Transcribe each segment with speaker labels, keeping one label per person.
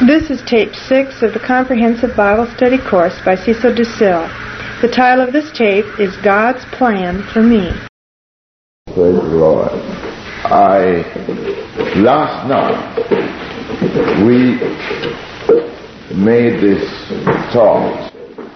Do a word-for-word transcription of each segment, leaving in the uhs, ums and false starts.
Speaker 1: This is tape six of the Comprehensive Bible Study course by Cecil DeSille. The title of this tape is God's Plan for Me.
Speaker 2: Praise the Lord. I, last night, we made this thought.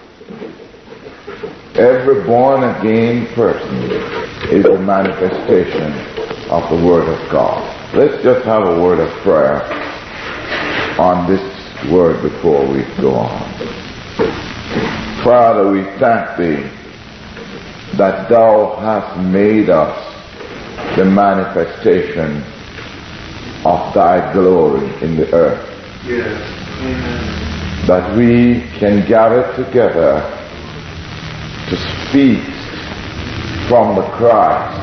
Speaker 2: Every born-again person is a manifestation of the Word of God. Let's just have a word of prayer on this word before we go on. Father, we thank Thee that Thou hast made us the manifestation of Thy glory in the earth.
Speaker 3: Yes. Amen.
Speaker 2: That we can gather together to speak from the Christ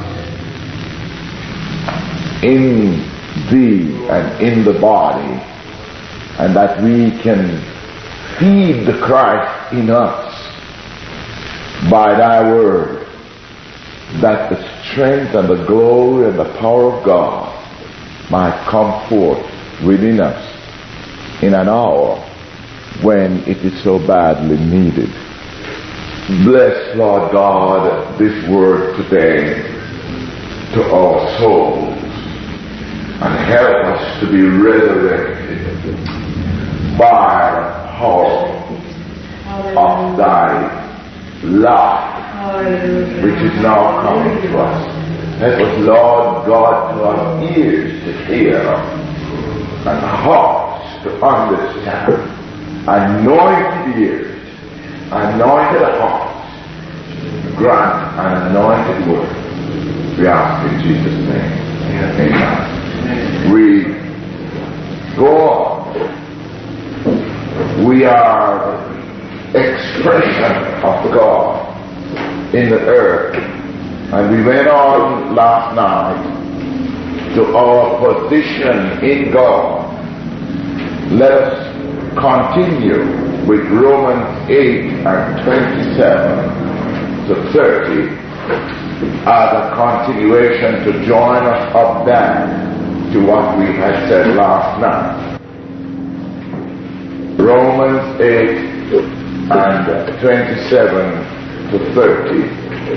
Speaker 2: in Thee and in the body, and that we can feed the Christ in us by Thy word, that the strength and the glory and the power of God might come forth within us in an hour when it is so badly needed. Bless, Lord God, this word today to our souls, and help us to be resurrected by the power of Thy life, which is now coming to us. Help us, Lord God, to have ears to hear and hearts to understand, anointed ears, anointed hearts, grant an anointed word. We ask in Jesus' name. Amen. We go on. We are the expression of God in the earth. And we went on last night to our position in God. Let us continue with Romans eight and twenty-seven to thirty as a continuation to join us up there to what we had said last night. Romans eight and twenty-seven to thirty.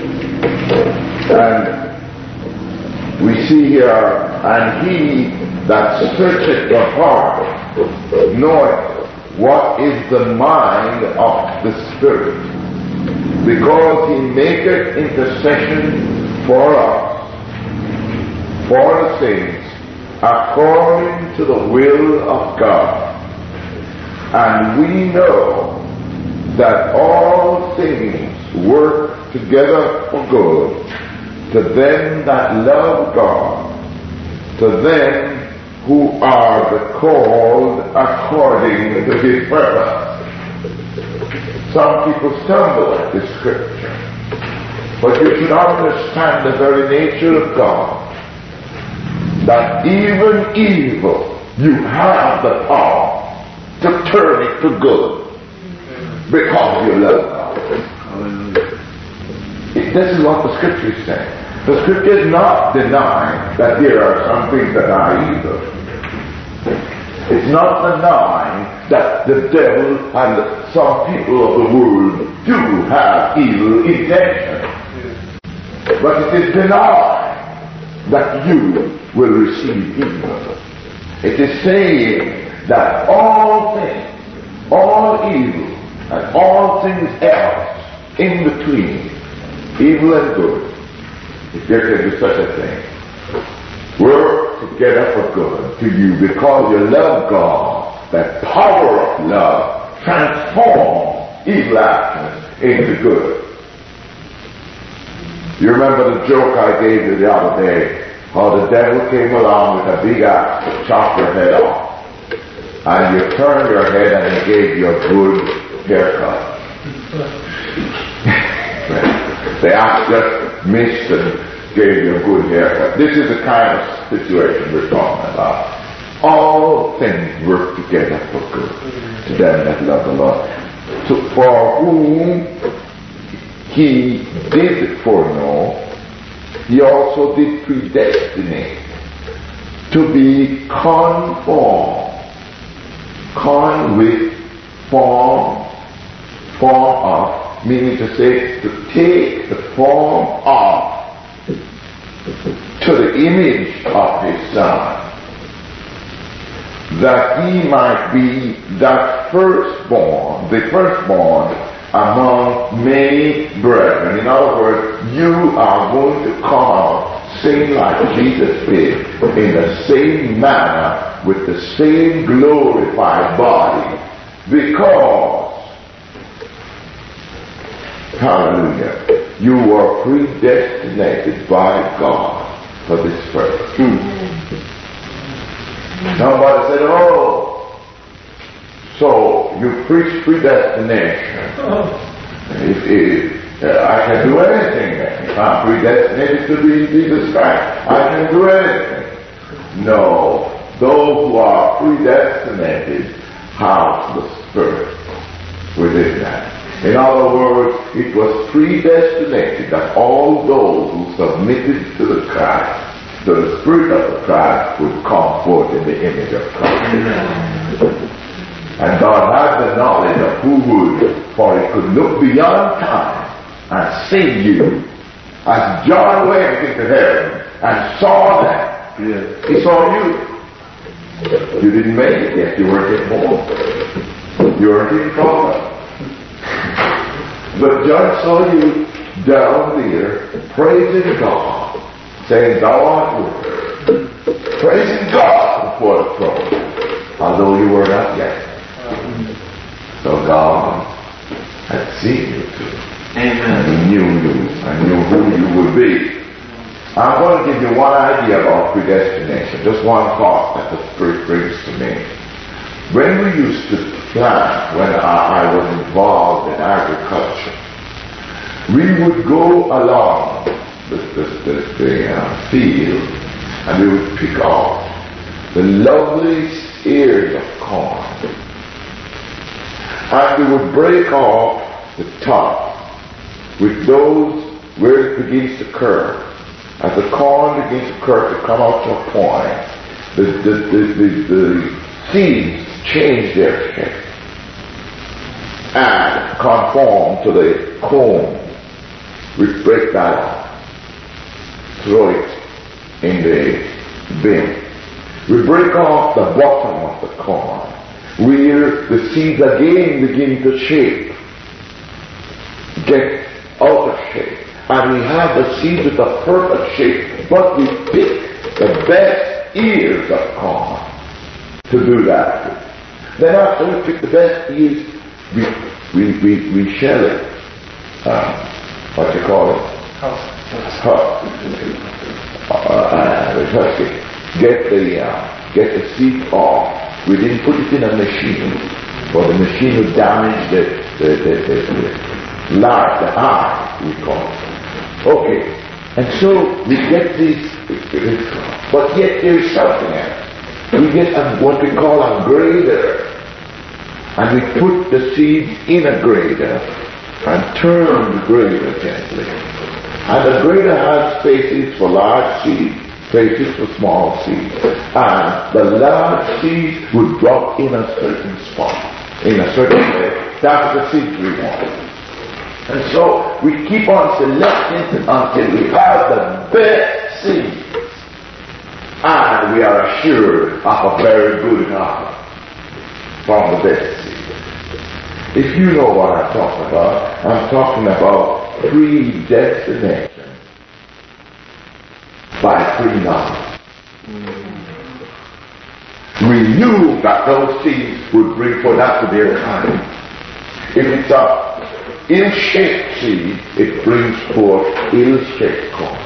Speaker 2: And we see here, and he that searcheth the heart knoweth what is the mind of the Spirit, because he maketh intercession for us, for the saints, according to the will of God. And we know that all things work together for good to them that love God, to them who are the called according to His purpose. Some people stumble at this scripture, but you should understand the very nature of God, that even evil, you have the power to turn it to good because you love God. It, this is what the scripture is saying. The scripture is not denying that there are some things that are evil. It's not denying that the devil and some people of the world do have evil intentions. But it is denying that you will receive evil. It is saying that all things, all evil, and all things else in between, evil and good, if there can be such a thing, work together for good to you because you love God. That power of love transforms evil actions into good. You remember the joke I gave you the other day, how the devil came along with a big axe to chop your head off. And you turned your head and he gave you a good haircut. The axe just missed and gave you a good haircut. This is the kind of situation we're talking about. All things work together for good to them that love the Lord. So for whom He did foreknow, He also did predestinate to be conformed corn with form, form of, meaning to say, to take the form of, to the image of his Son, that he might be that firstborn, the firstborn among many brethren. In other words, you are going to come out same like Jesus did, in the same manner, with the same glorified body, because, hallelujah, you were predestinated by God for this purpose. Hmm. Somebody said, oh, so you preach predestination. If, if uh, I can do anything then. If I'm predestinated to be Jesus Christ, I can do anything. No, those who are predestinated have the Spirit within them. In other words, it was predestinated that all those who submitted to the Christ, to the Spirit of the Christ, would come forth in the image of Christ. Amen. And God had the knowledge of who would, for he could look beyond time and see you. As John went into heaven and saw that, yes, he saw you. You didn't make it yet. You weren't yet born. You weren't in trouble. But John saw you down there praising God, saying, thou art worthy, praising God before the throne, although you were not yet. So God had seen you too. Amen. And he knew you and knew who you would be. I'm going to give you one idea about predestination, just one thought that the Spirit brings to me. When we used to plant, when I, I was involved in agriculture, we would go along the, the, the, the uh, field and we would pick off the loveliest ears of corn. And we would break off the top with those where it begins to curve. As the corn begins to curve to come out to a point, the, the, the, the, the seeds change their shape and conform to the cone. We break that off, throw it in the bin. We break off the bottom of the corn, where the seeds again begin to shape, get out of shape. And we have the seeds with a perfect shape, but we pick the best ears of corn to do that with. Then after we pick the best ears, we, we, we, we shell it. Uh, what you call it? Husk. Husk. Uh, the husk. Get the, uh, get the seed off. We didn't put it in a machine, for the machine would damage the, the, the, the, the light, the eye, we call it. Okay, and so we get these, but yet there is something else. We get a, what we call a grader, and we put the seeds in a grader and turn the grader gently. And the grader has spaces for large seeds, spaces for small seeds. And the large seeds would drop in a certain spot, in a certain place. That's the seeds we want. And so we keep on selecting until we have the best seeds. And we are assured of a very good harvest from the best seeds. If you know what I'm talking about, I'm talking about predestination by pre-knowledge. We knew that those seeds would bring forth after their kind. If it's a ill-shaped seed, it brings forth ill-shaped corn.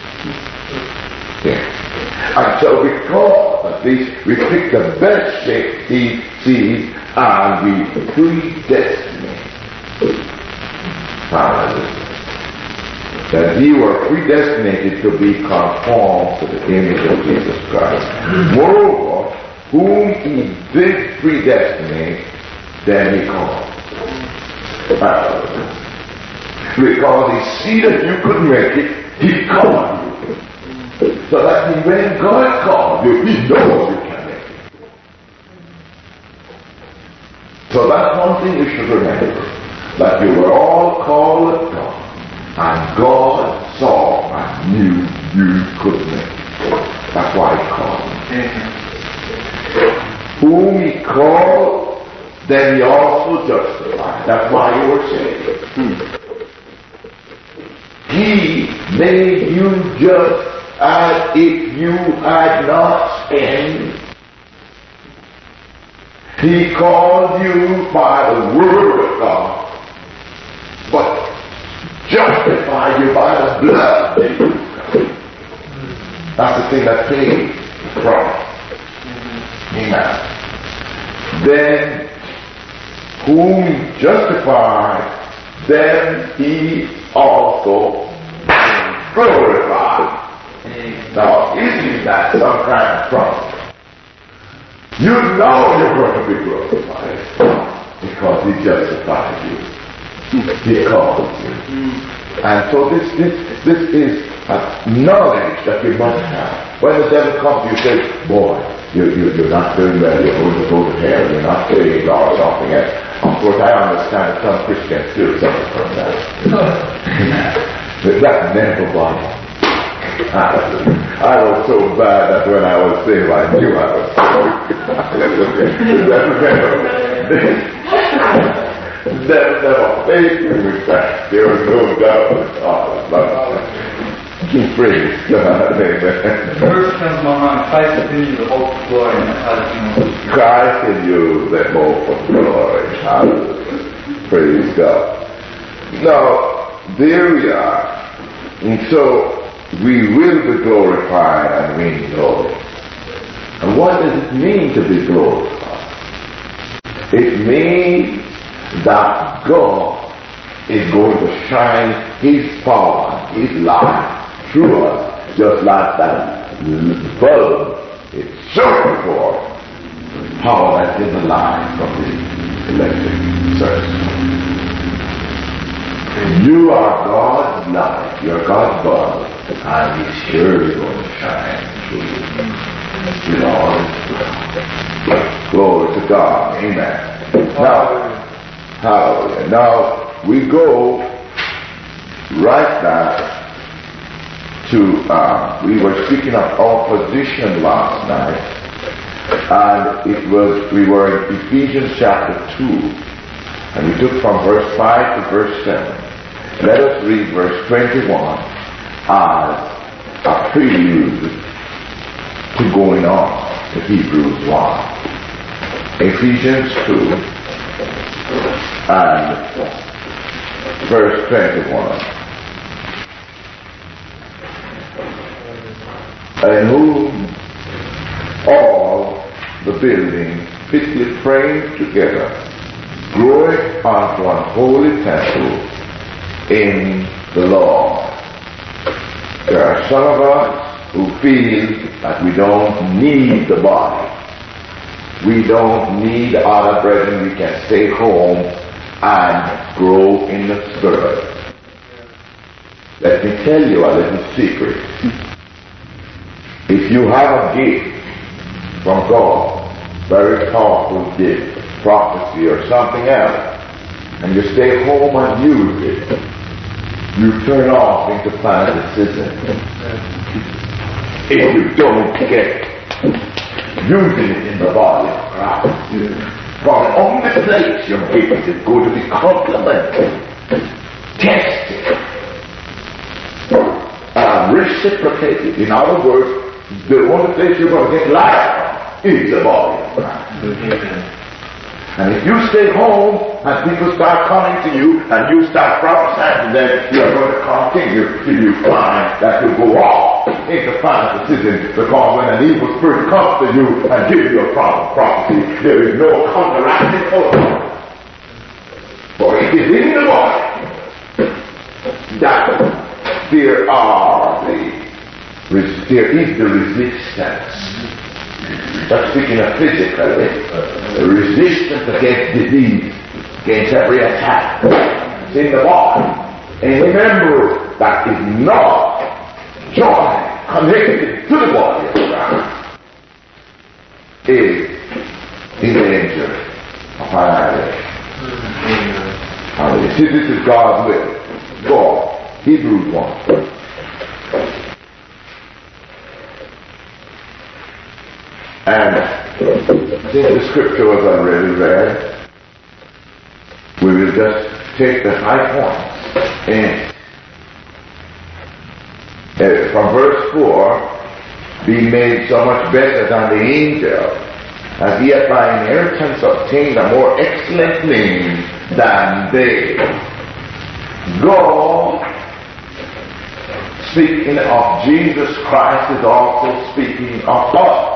Speaker 2: Yeah. And so because of this, we pick the best shaped seed, seeds and we predestinate. Hallelujah. That you were predestinated to be conformed to the image of Jesus Christ. Moreover, whom he did predestinate, then he called. Uh, because he see that you could make it, he called you. So that when God called you, he knows you can make it. So that's one thing you should remember, that you were all called of God, and God saw and knew you could make it. That's why he called you. Whom he called, then he also justified. That's why you were saved. Hmm. He made you just as if you had not sinned. He called you by the word of God, but justified you by the blood of Jesus. That's the thing that paid the price. Amen. Then, whom he justified, then he also glorified. Now, isn't that some kind of problem? You know you're going to be glorified because he justified you. He called you. And so this this this is a knowledge that you must have. When the devil comes, you say, boy, you, you, you're not doing well, you're going to go to hell, you're not saved, or something else. Of course, I understand that some Christians still suffer from that. But that never bothered me. I was so bad that when I was saved, I knew I was saved. The devil never faced me with that. There was no doubt at all. Praise God. Amen.
Speaker 3: The verse comes to my mind, Christ in you, the hope of glory, and that's how the kingdom.
Speaker 2: Christ in you, the hope of glory. Hallelujah. Praise God. Now, there we are. And so, we will be glorified and win glory. And what does it mean to be glorified? It means that God is going to shine his power, his light through us, just like that bulb is showing forth power that's in the line from the electric source. You are God's light, you're God's bulb, and he's surely going to shine through you. You know, glory to God. Amen. Now, hallelujah. Now, we go right back to, uh, we were speaking of our position last night, and it was, we were in Ephesians chapter two, and we took from verse five to verse seven. Let us read verse twenty-one as a prelude to going on to Hebrews one. Ephesians two and verse twenty-one. And whom all the building fitly framed together, growing unto an holy temple in the Lord. There are some of us who feel that we don't need the body. We don't need other brethren. We can stay home and grow in the Spirit. Let me tell you a little secret. If you have a gift from God, very powerful gift, prophecy or something else, and you stay home and use it, you turn off into fanaticism. If you don't get using it in the body of Christ, from the only place your gift is going to be complimented, tested, and reciprocated. In other words, the only place you're going to get life is the body of Christ. And if you stay home and people start coming to you and you start prophesying to them, you're going to continue till you find that you go off into fanaticism, because when an evil spirit comes to you and gives you a prophecy, there is no counteracting force. For it is in the body that there are the there is the resistance. That's speaking of physically, the resistance against disease, against every attack. It's in the body. And remember, that is not joy connected to the body of Christ. Is in danger of annihilation. Hallelujah. See, this is God's will. Go. Hebrews one. And since the scripture was already read, we will just take the high points. And uh, from verse four, be made so much better than the angel, as he hath by inheritance obtained a more excellent name than they. God, speaking of Jesus Christ, is also speaking of us.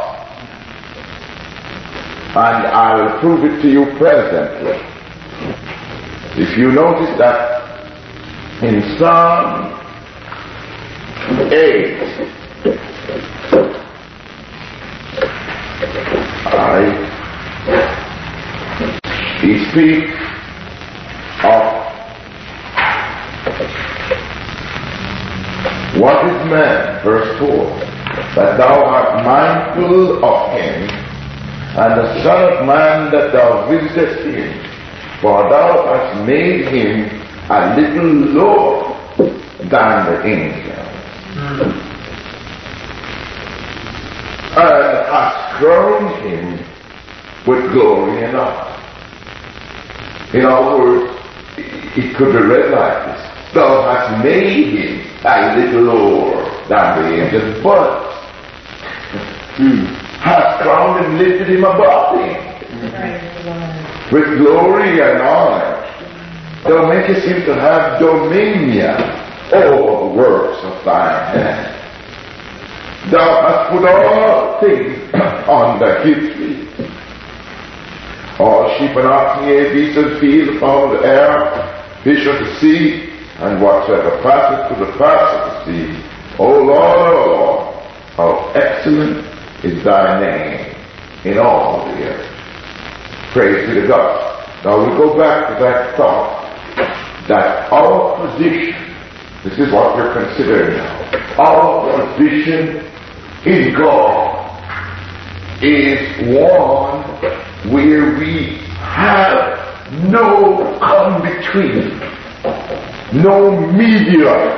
Speaker 2: And I will prove it to you presently. If you notice that in Psalm eight, I, he speaks of what is man, verse four, that thou art mindful of him, and the Son of Man that thou visitest him, for thou hast made him a little lower than the angels, mm. and hast crowned him with glory and honor. In other words, it could be read like this: thou hast made him a little lower than the angels, but mm. hast crowned and lifted him above him with glory and honor. Thou makest him to have dominion over the works of thine hand. Thou hast put all things under his feet. All sheep and oxen, yea, beasts of the field, upon the air, fish of the sea, and whatsoever passeth to the pass of the sea. O Lord, O Lord, how excellent is thy name in all the earth. Praise be to God. Now we go back to that thought that our position, this is what we're considering now, our position in God is one where we have no come-between, no medium,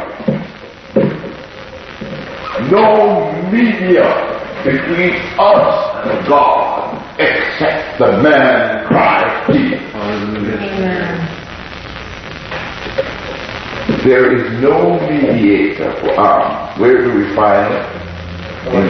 Speaker 2: no medium between us and God, except the man Christ Jesus. Amen. There is no mediator for us. Where do we find it? In,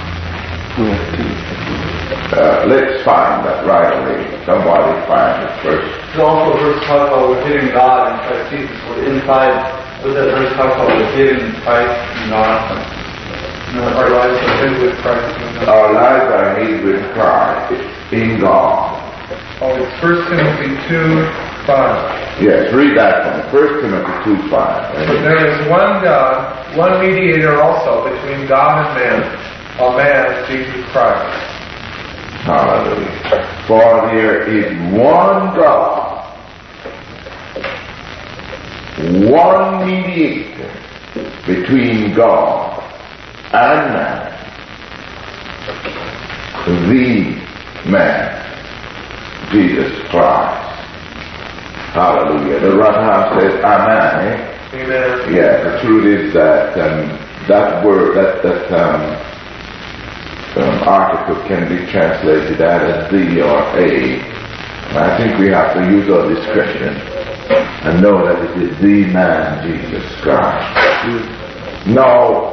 Speaker 2: uh, let's find that right away. Somebody find it first.
Speaker 3: There's also a verse talks about we're hidden God in Christ Jesus. We're inside. What's that verse talks about? We're hidden in Christ and God. Our lives are hid with Christ.
Speaker 2: Our lives are hid with Christ in God.
Speaker 3: Oh, it's First Timothy two five.
Speaker 2: Yes, read that one. First Timothy two five.
Speaker 3: But there is one God, one mediator also between God and man, a man, Jesus Christ.
Speaker 2: Hallelujah. For there is one God, one mediator between God and man, the man, Jesus Christ. Hallelujah. The right hand says Amen.
Speaker 3: Amen.
Speaker 2: Yeah, the truth is that um, that word, that that um, um, article can be translated as the or a. I think we have to use our discretion and know that it is the man, Jesus Christ. Now,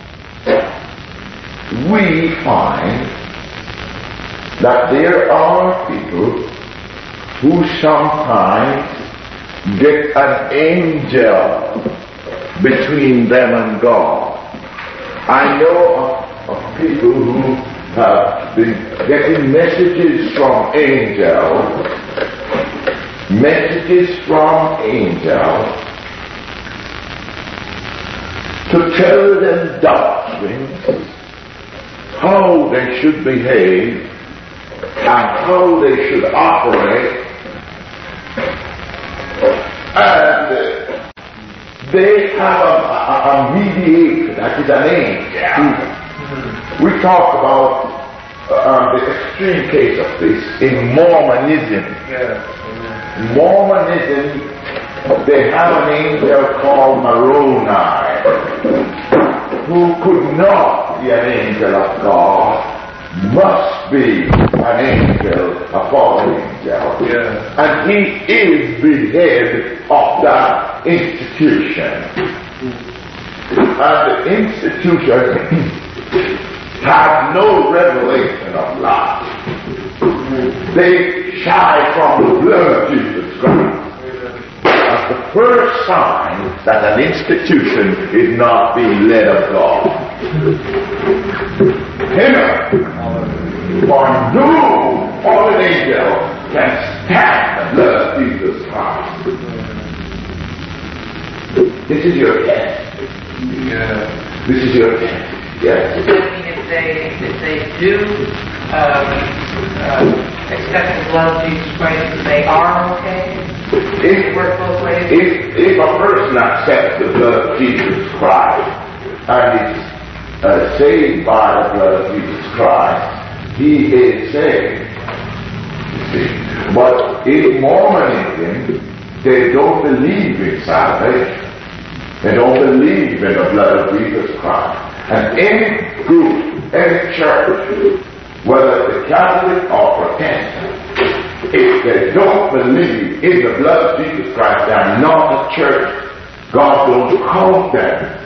Speaker 2: we find that there are people who sometimes get an angel between them and God. I know of, of people who have been getting messages from angels, messages from angels to tell them doctrines, how they should behave, and how they should operate. And they have a, a, a mediator, that is an angel. We talked about um, the extreme case of this in Mormonism.
Speaker 3: Yes.
Speaker 2: Mormonism, they have an angel called Moroni, who could not be an angel of God, must be an angel, a fallen angel.
Speaker 3: Yes.
Speaker 2: And he is the head of that institution. And the institution has no revelation of life. They shy from the blood of Jesus Christ. That's the first sign that an institution is not being led of God. Amen. For no fallen angel can stand the blood of Jesus Christ. This is your test.
Speaker 3: Yeah.
Speaker 2: This is your test. Yes.
Speaker 4: Does that mean if they, if they do um, uh, accept the blood of Jesus Christ, that they are okay?
Speaker 2: If,
Speaker 4: Work both ways?
Speaker 2: if, if a person accepts the blood of Jesus Christ and is uh, saved by the blood of Jesus Christ, he is saved. You see. But in Mormonism, they don't believe in salvation. They don't believe in the blood of Jesus Christ. And any group, any church, whether the Catholic or Protestant, if they don't believe in the blood of Jesus Christ, they are not a church. God don't count them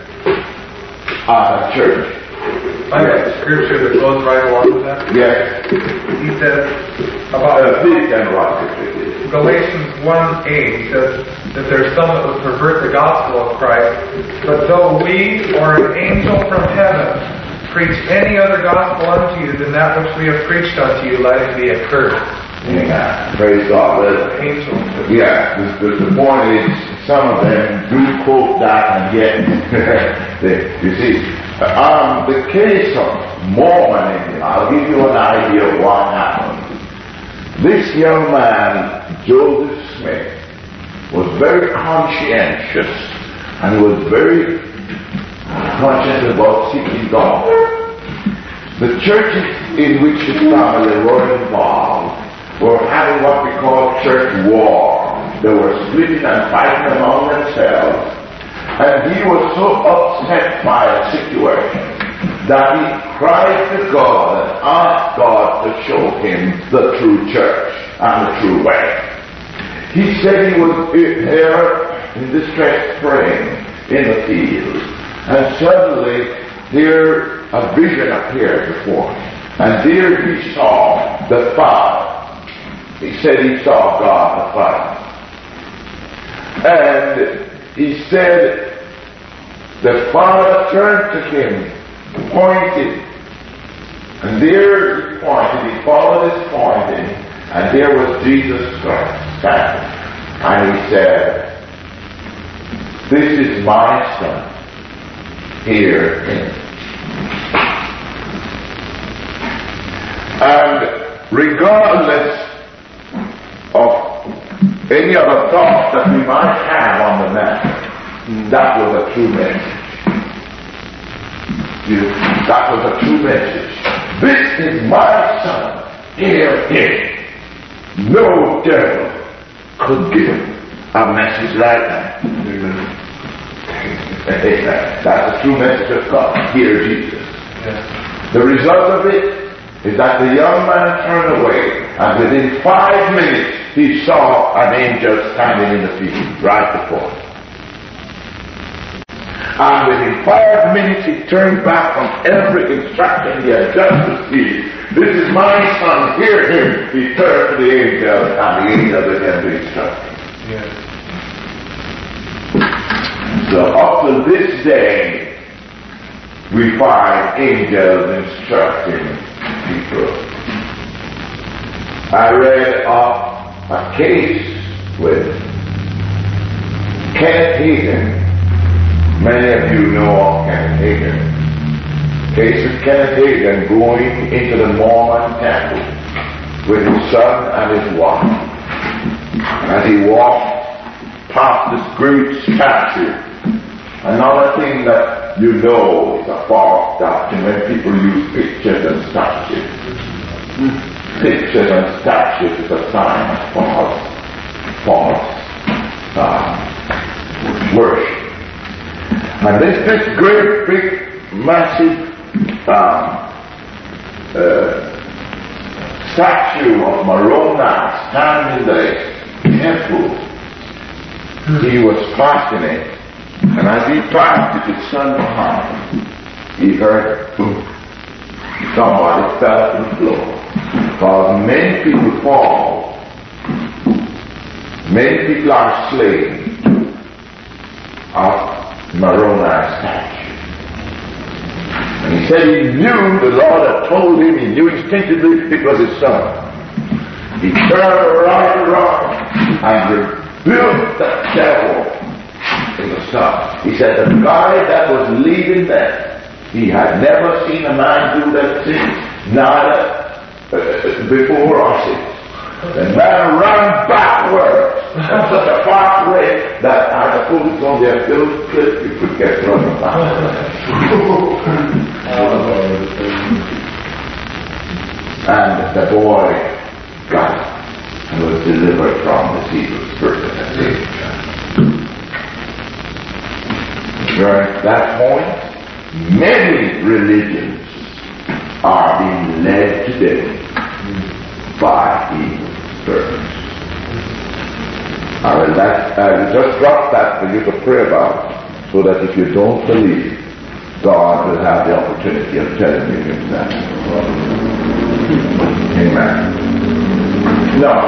Speaker 2: as a church.
Speaker 3: I have a scripture that goes right along with that.
Speaker 2: Yes.
Speaker 3: He says about
Speaker 2: Uh, please can watch it.
Speaker 3: Galatians one eight, he says that there's some that would pervert the gospel of Christ, but though we or an angel from heaven preach any other gospel unto you than that which we have preached unto you, let it be accursed.
Speaker 2: Yeah. Praise God. Well,
Speaker 3: Angel.
Speaker 2: yeah, the, the, the point is, some of them do quote that, and yet, they, you see, um, the case of Mormonism, I'll give you an idea of what happened. This young man, Joseph Smith, was very conscientious and was very conscious about seeking God. The churches in which his family were involved were having what we call church war. They were splitting and fighting among themselves. And he was so upset by a situation that he cried to God and asked God to show him the true church and the true way. He said he was here in distress praying in the field, and suddenly there a vision appeared before him, and there he saw the Father. He said he saw God the Father. And he said the Father turned to him, pointed, and there he pointed, he followed his pointing, and there was Jesus Christ standing. And he said, this is my Son, hear him. And regardless of any other thoughts that we might have on the matter, that was a true message. You, that was a true message. This is my Son, hear him. No devil could give a message like that. That's a true message of God. Hear Jesus.
Speaker 3: Yes.
Speaker 2: The result of it is that the young man turned away, and within five minutes he saw an angel standing in the field right before him. And within five minutes he turned back from every instruction he had just received. This is my Son, hear him. He turned to the angel, and the angel began to instruct him.
Speaker 3: Yes.
Speaker 2: So up to this day, we find angels instructing people. I read of a case with Kenneth Hagin. Many of you know of Kenneth Hagin. Case of Kenneth Hagin going into the Mormon temple with his son and his wife. As he walked past this great statue, another thing that you know is a false doctrine when people use pictures and statues. pictures and statues is a sign of false, false uh, worship. And this, this great, big, massive um, uh, statue of Moroni standing in the temple, he was passing it, and as he passed it, his son behind, he heard boom. Somebody fell to the floor. Because many people fall, many people are slain of Moroni statue. And he said he knew, the Lord had told him, he knew instinctively it was his son. He turned right around and rebuked the devil in the sun. He said the guy that was leading that, he had never seen a man do that since, neither uh, before or since. The man ran backwards at such a fast rate that I suppose it's on their field cliff you could get running backwards. And the boy got it and was delivered from the evil spirit at that point, many religions are being led today by evil spirits. I will, that, I will just drop that for you to pray about, so that if you don't believe, God will have the opportunity of telling you himself. Amen. Now,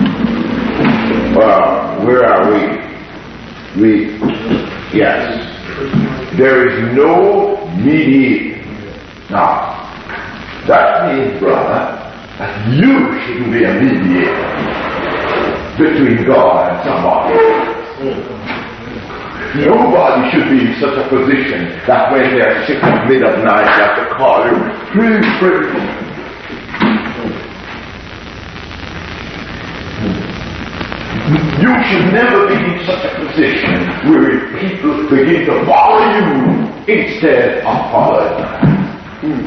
Speaker 2: well, where are we? We, yes. There is no mediator. Now, that means, brother, that you shouldn't be a mediator between God and somebody. Nobody should be in such a position that when they're sick at mid of night, they have to call you, please pray for me. You should never be in such a position where people begin to follow you instead of following them.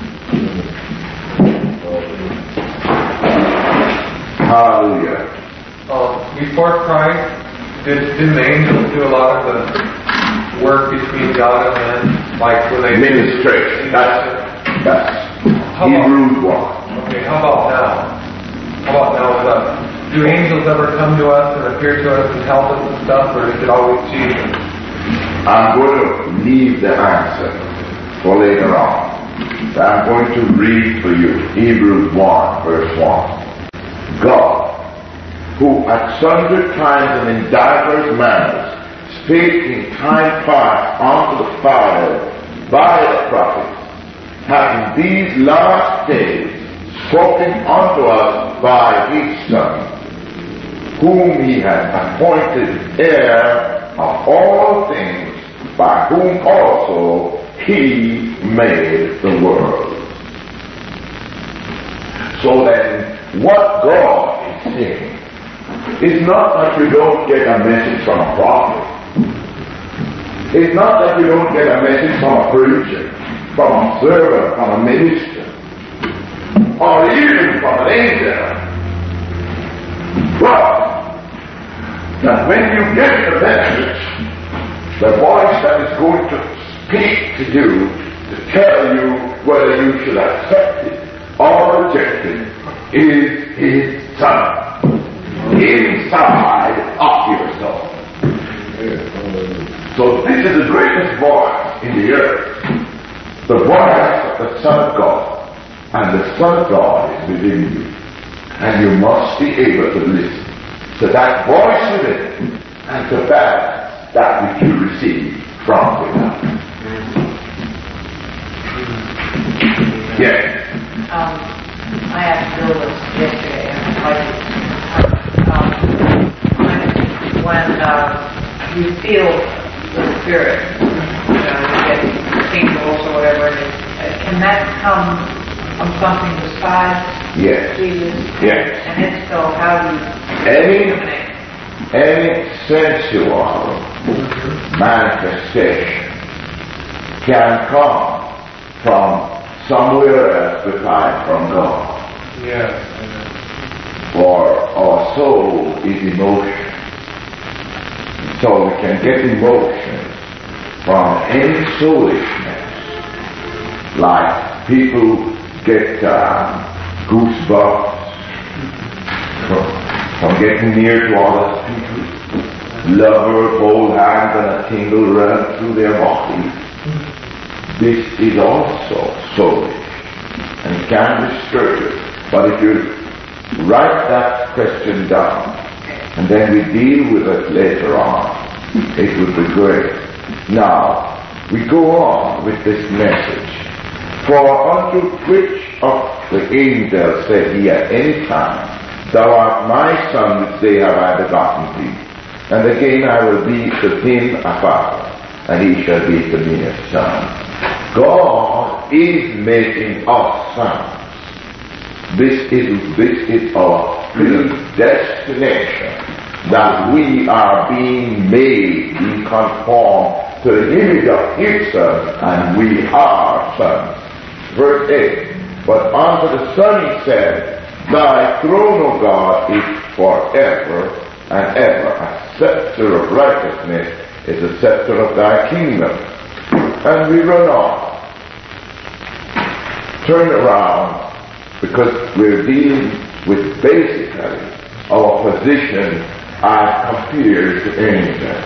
Speaker 2: Hallelujah.
Speaker 3: Uh, before Christ, did, didn't the angels do a lot of the work between God and men? Like when they
Speaker 2: Ministration. That's, that's Hebrews one.
Speaker 3: Okay, how about now? How about now with us? Do angels ever come to us and appear to us and help us and stuff, or is it always Jesus?
Speaker 2: I'm going to leave the answer for later on. I'm going to read for you Hebrews one, verse one. God, who at sundry times and in divers manners spake in time past unto the fathers by the prophets, having these last days spoken unto us by his Son, whom he hath appointed heir of all things, by whom also he made the world. So then, what God is saying is not that you don't get a message from a prophet. It's not that you don't get a message from a preacher, from a servant, from a minister, or even from an angel. But that when you get the message, the voice that is going to speak to you, to tell you whether you should accept it or reject it, is his Son, inside of your soul. So this is the greatest voice in the earth, the voice of the Son of God, and the Son of God is within you, and you must be able to listen to that voice within and to balance that which you receive from without. Yes.
Speaker 4: Um, I asked Bill this yesterday, and I like it. Um, when when uh, you feel the Spirit, you know, you get tingles or whatever it is, uh, can that come from something besides
Speaker 2: Yes.
Speaker 4: Jesus?
Speaker 2: Yes.
Speaker 4: And if so, how do you
Speaker 2: Any, any sensual manifestation can come from somewhere else besides from God.
Speaker 3: Yes.
Speaker 2: For our soul is emotion. So we can get emotion from any soulishness. Like people get uh, goosebumps from, from getting near to other people. Lovers hold hands and a tingle runs through their body. This is also soulish and can disturb you. But if you write that question down and then we deal with it later on, it would be great. Now, we go on with this message. For unto which of the angels said he at any time, Thou art my son, this day have I begotten thee. And again I will be to him a father, and he shall be to me a son. God is making us sons. This is, this is our predestination, that we are being made, being conformed to the image of his Son, and we are sons. Verse eight, But unto the Son he said, Thy throne, O God, is forever and ever. A scepter of righteousness is the scepter of thy kingdom. And we run on. Turn around, because we're dealing with basically our position as compared to angels.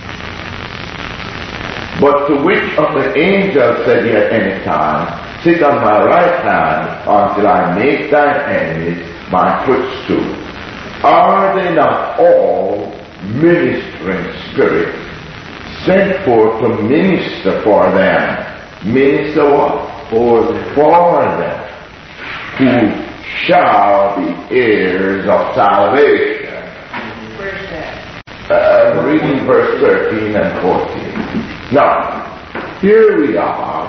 Speaker 2: But to which of the angels said he at any time, Sit on my right hand until I make thine enemies my footstool? Are they not all ministering spirits sent forth to minister for them? Minister what? For them. For them. Who shall be heirs of salvation.
Speaker 4: Where's that?
Speaker 2: Uh, reading verse thirteen and fourteen. Now, here we are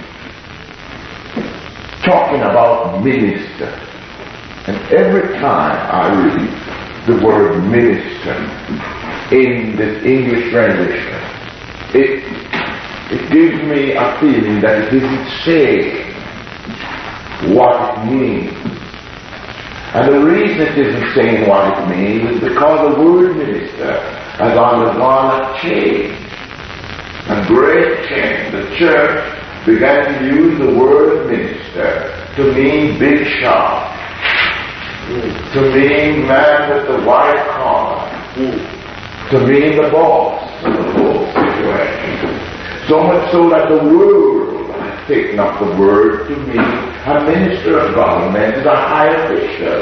Speaker 2: talking about minister. And every time I read the word minister in this English rendition, it, it gives me a feeling that it isn't saying what it means. And the reason it isn't saying what it means is because the word minister has undergone a change, a great change. The church began to use the word minister to mean big shot, to mean man with the white collar, to mean the boss of the whole situation. So much so that the world has taken up the word to mean a minister of government is a high official.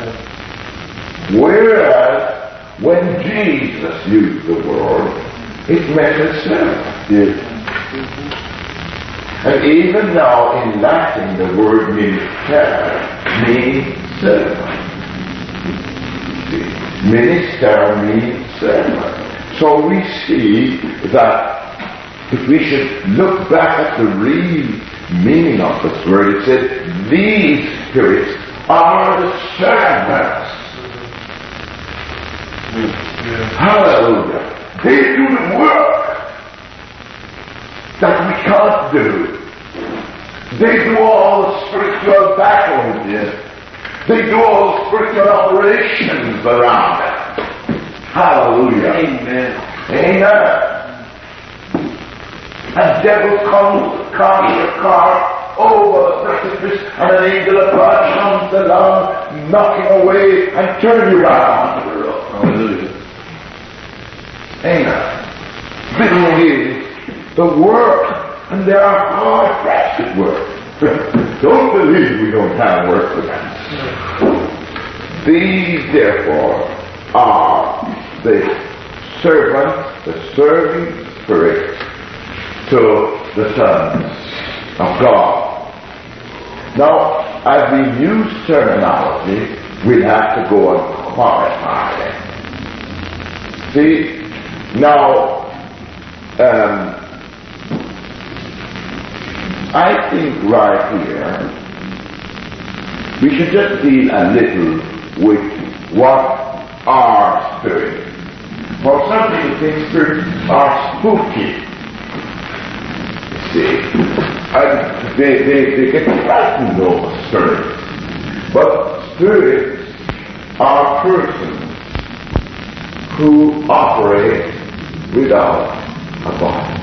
Speaker 2: Whereas when Jesus used the word, it meant a servant. Yes. And even now in Latin the word minister means servant. Minister means servant. So we see that if we should look back at the real meaning of this word, it says, these spirits are the servants. Yeah. Hallelujah. They do the work that we can't do. They do all the spiritual battles. Yes. They do all the spiritual operations around it. Hallelujah. Amen. Amen. A devil comes, comes a car over the precipice, and an angel of God comes along, knocking away and turning you around the road. Hallelujah. Amen. This is the work, and there are hard pressed at work. Don't believe we don't have work for them. These, therefore, are the servants, the serving spirits to the sons of God. Now, as we use terminology, we'll have to go and qualify it. See, now, um, I think right here, we should just deal a little with what are spirits. For some people think spirits are spooky. See, and they, they, they get frightened over spirits. But spirits are persons who operate without a body.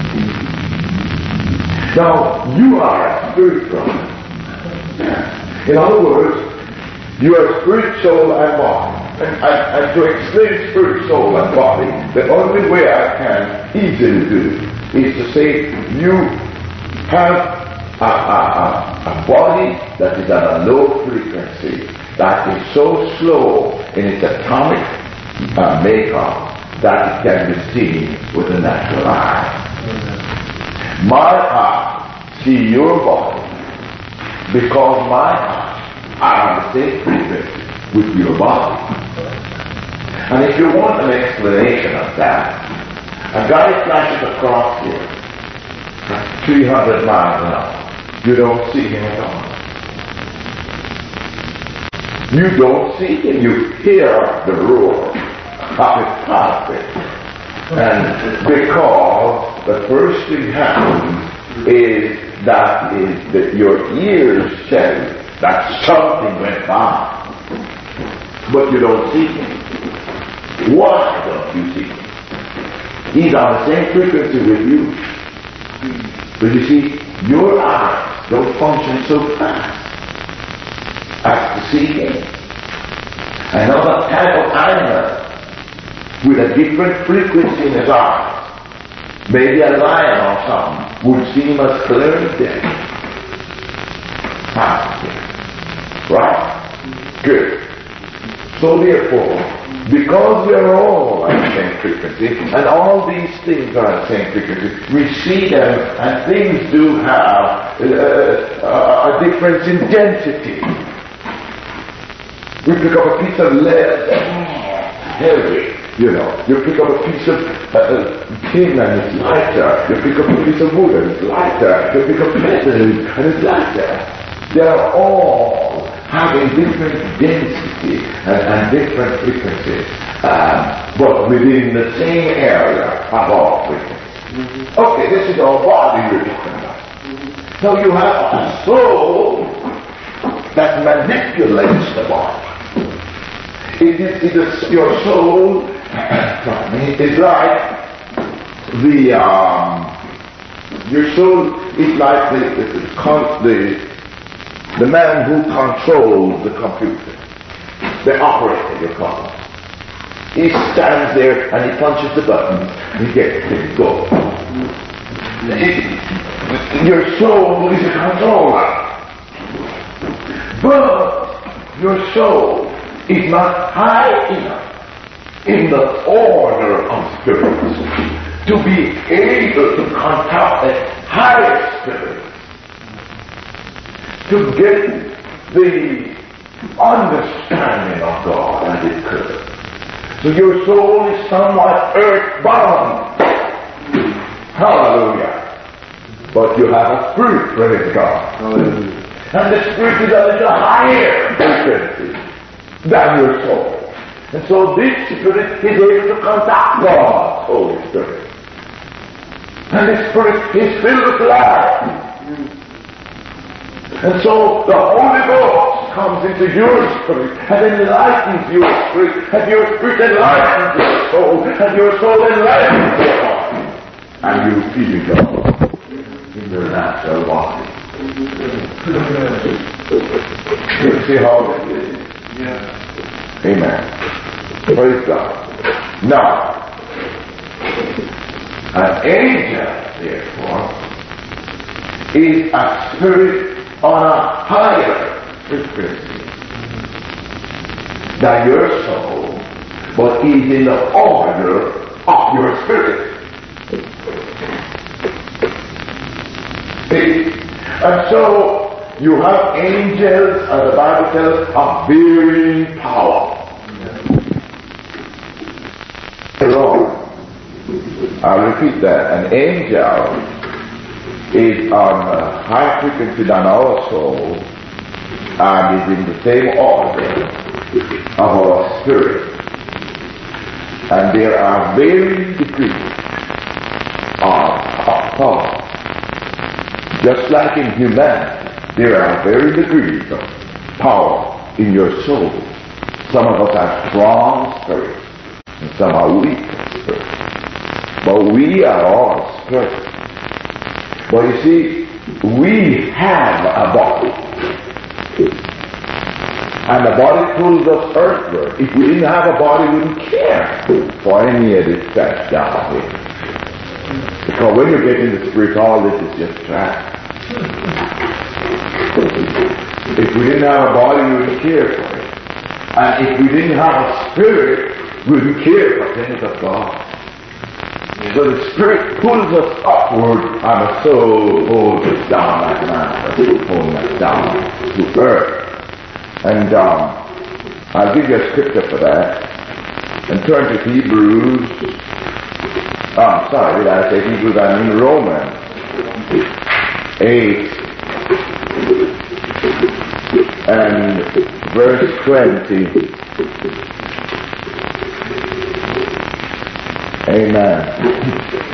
Speaker 2: Now, you are a spirit, brother. In other words, you are spirit, soul, and body. And, and, and to explain spirit, soul, and body, the only way I can easily do it is to say you have a, a, a, a body that is at a low frequency, that is so slow in its atomic uh, makeup that it can be seen with the natural eye. My eye see your body because my eye are on the same frequency with your body. And if you want an explanation of that, a guy flashes across here at three hundred miles an hour. You don't see him at all. You don't see him. You hear the roar of it passing. And because the first thing happens is that is that your ears tell you that something went by. But you don't see him. Why don't you see him? He's on the same frequency with you. But you see, your eyes don't function so fast as to see him. Another type of animal with a different frequency in his eyes, maybe a lion or something, would seem as clear as day. Right? Good. So therefore, because we are all at the same frequency, and all these things are at the same frequency, we see them, and things do have uh, a difference in density. We pick up a piece of lead, heavy, you know. You pick up a piece of uh, tin and it's lighter. You pick up a piece of wood and it's lighter. You pick up metal and it's lighter. They are all having different density and, and different frequencies, um, but within the same area of all frequencies. Mm-hmm. Okay, this is our body we're talking about. Mm-hmm. Now you have a soul that manipulates the body. It is, it is your soul is like the um, your soul is like the the, the, the The man who controls the computer, the operator, you call it. He stands there and he punches the buttons and he gets things going. Your soul is a controller. But your soul is not high enough in the order of spirits to be able to contact a higher spirit, to get the understanding of God as it could. So your soul is somewhat earthbound. Hallelujah. But you have a spirit, praise God. Hallelujah. And the spirit is a little higher frequency than your soul. And so this spirit is able to contact God's Holy Spirit. And this spirit is filled with life. And so the Holy Ghost comes into your spirit and enlightens your spirit, and your spirit enlightens your soul, and your soul enlightens your heart. And you feel God in your natural body. You see how it is? Yeah. Amen. Praise God. Now, an angel, therefore, is a spirit on a higher frequency than your soul, but is in the order of your spirit. See? And so you have angels, as the Bible tells us, of varying power. Wrong. I'll repeat that. An angel is on a high frequency than our soul and is in the same order of our spirit. And there are varying degrees of, of power. Just like in humanity, there are varying degrees of power in your soul. Some of us have strong spirits, and some are weak spirits. But we are all spirits. But you see, we have a body. And the body pulls us earthward. If we didn't have a body, we wouldn't care for any of this stuff down here. Because when you get in the spirit, all this is just trash. If we didn't have a body, we wouldn't care for it. And if we didn't have a spirit, we wouldn't care for things of God. So the spirit pulls us upward, and the soul holds us down like man, pulling us down to earth. And um, I'll give you a scripture for that. And turn to Hebrews. Oh, I'm sorry, did I say Hebrews? I mean Romans eight and verse twenty. Amen.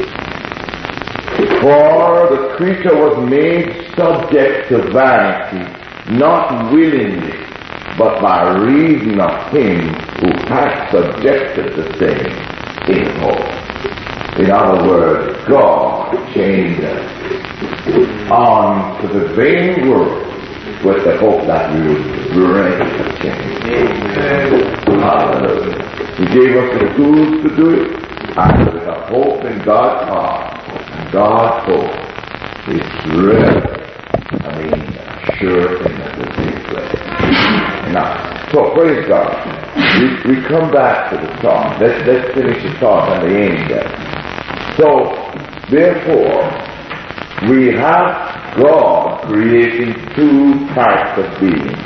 Speaker 2: For the creature was made subject to vanity, not willingly, but by reason of him who hath subjected the same in hope. In other words, God changed us on to the vain world with the hope that we would break the change. Hallelujah. He gave us the tools to do it, and with a hope in God's heart, and God's hope is real. I mean, sure thing that will take place. Now, so praise God. We, we come back to the song. Let's, let's finish the song on the angel. So, therefore, we have God creating two types of beings.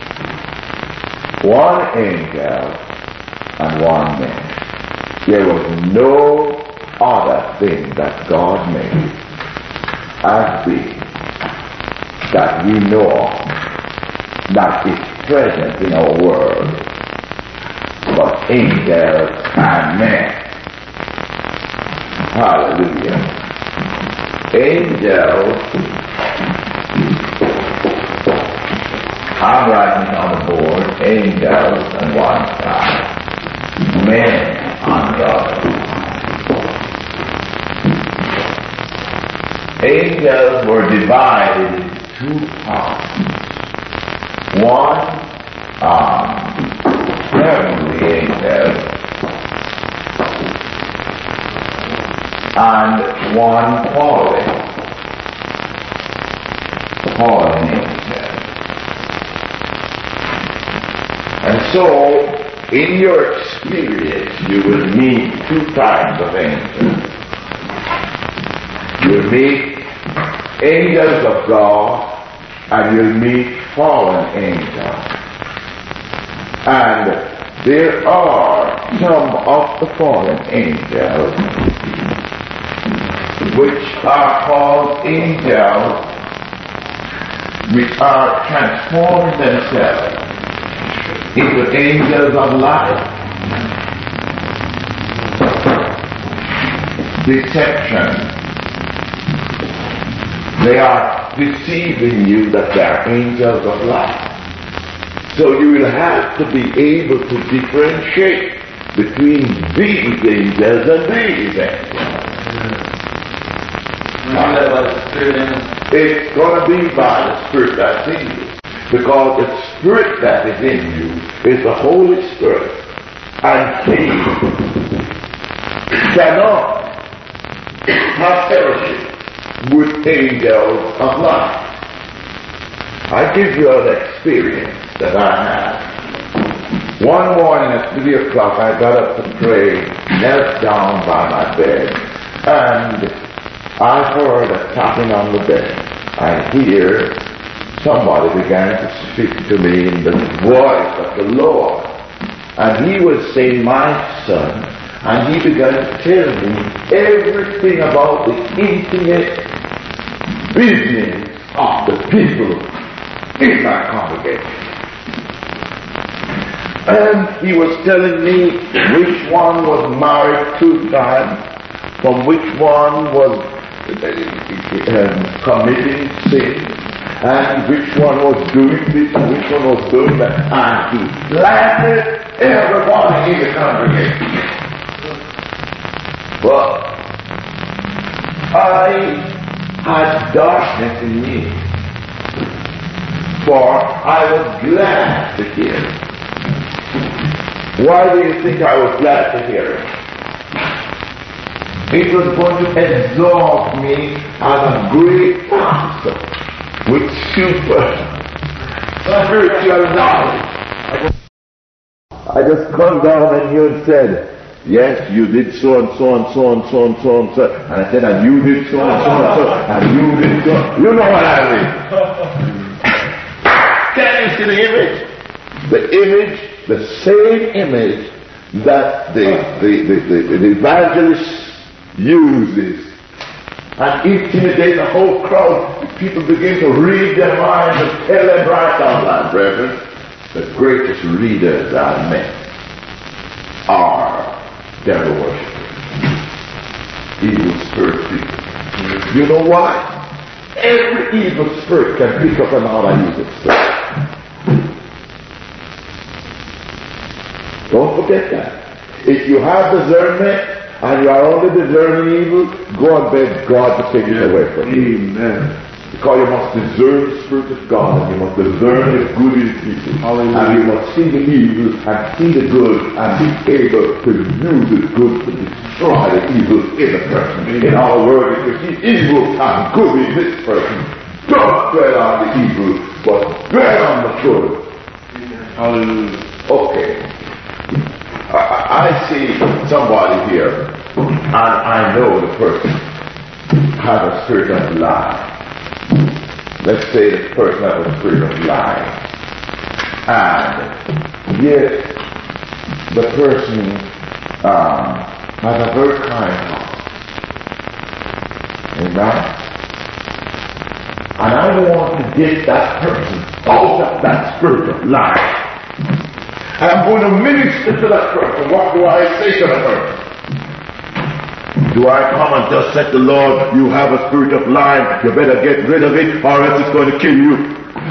Speaker 2: One angel and one man. There was no other thing that God made as being that we know of, that is present in our world, but angels and men. Hallelujah. Angels, I'm writing on the board, angels on one side, men on the other. Angels were divided into two parts. One, um, heavenly angels, and one fallen, fallen angel. And so, in your experience, you will meet two types of angels. You'll meet angels of God, and you'll meet fallen angels. And there are some of the fallen angels which are called angels, which are transforming themselves into angels of light. Deception. They are deceiving you that they are angels of light. So you will have to be able to differentiate between these angels and these angels. It's going to be by the Spirit that's in you. Because the Spirit that is in you is the Holy Spirit. And He cannot have fellowship with angels of light. I give you an experience that I had. One morning at three o'clock I got up to pray, knelt down by my bed, and I heard a tapping on the bed. I hear somebody began to speak to me in the voice of the Lord. And he was saying, "My son," and he began to tell me everything about the intimate business of the people in my congregation. And he was telling me which one was married two times, from which one was uh, committing sin, and which one was doing this and which one was doing that, and he planted everybody in the congregation. But I had darkness in me, for I was glad to hear it. Why do you think I was glad to hear it? It was going to exalt me as a great pastor with super spiritual knowledge. I just come down and you and said, yes, you did so and so and so and so and so and so. And I said, and you did so and so and so, and you did so. You know what I mean. Can you see the image? The image, the same image that the, the, the, the, the evangelist uses and intimidate the whole crowd. People begin to read their minds and tell them right down line, brethren, the greatest readers I met are devil worshippers, evil spirit people. You know why? Every evil spirit can pick up another evil spirit. Don't forget that. If you have discernment and you are only discerning evil, go and beg God to take it away from you. Amen. Because you must discern the Spirit of God, and you must discern the good in people. Hallelujah. And you must see the evil and see the good and be able to use the good to destroy the evil in the person. Amen. In other words, if you see evil and good in this person, don't dwell on the evil, but dwell on the good. Hallelujah. Okay. I, I see somebody here, and I know the person has a spirit of lying. Let's say the person has a spirit of lying. And yet, the person um, has a very kind heart. Amen? And I want to get that person out of that spirit of lying. And I'm going to minister to that person. What do I say to that person? Do I come and just say to the Lord, you have a spirit of lying, you better get rid of it, or else it's going to kill you?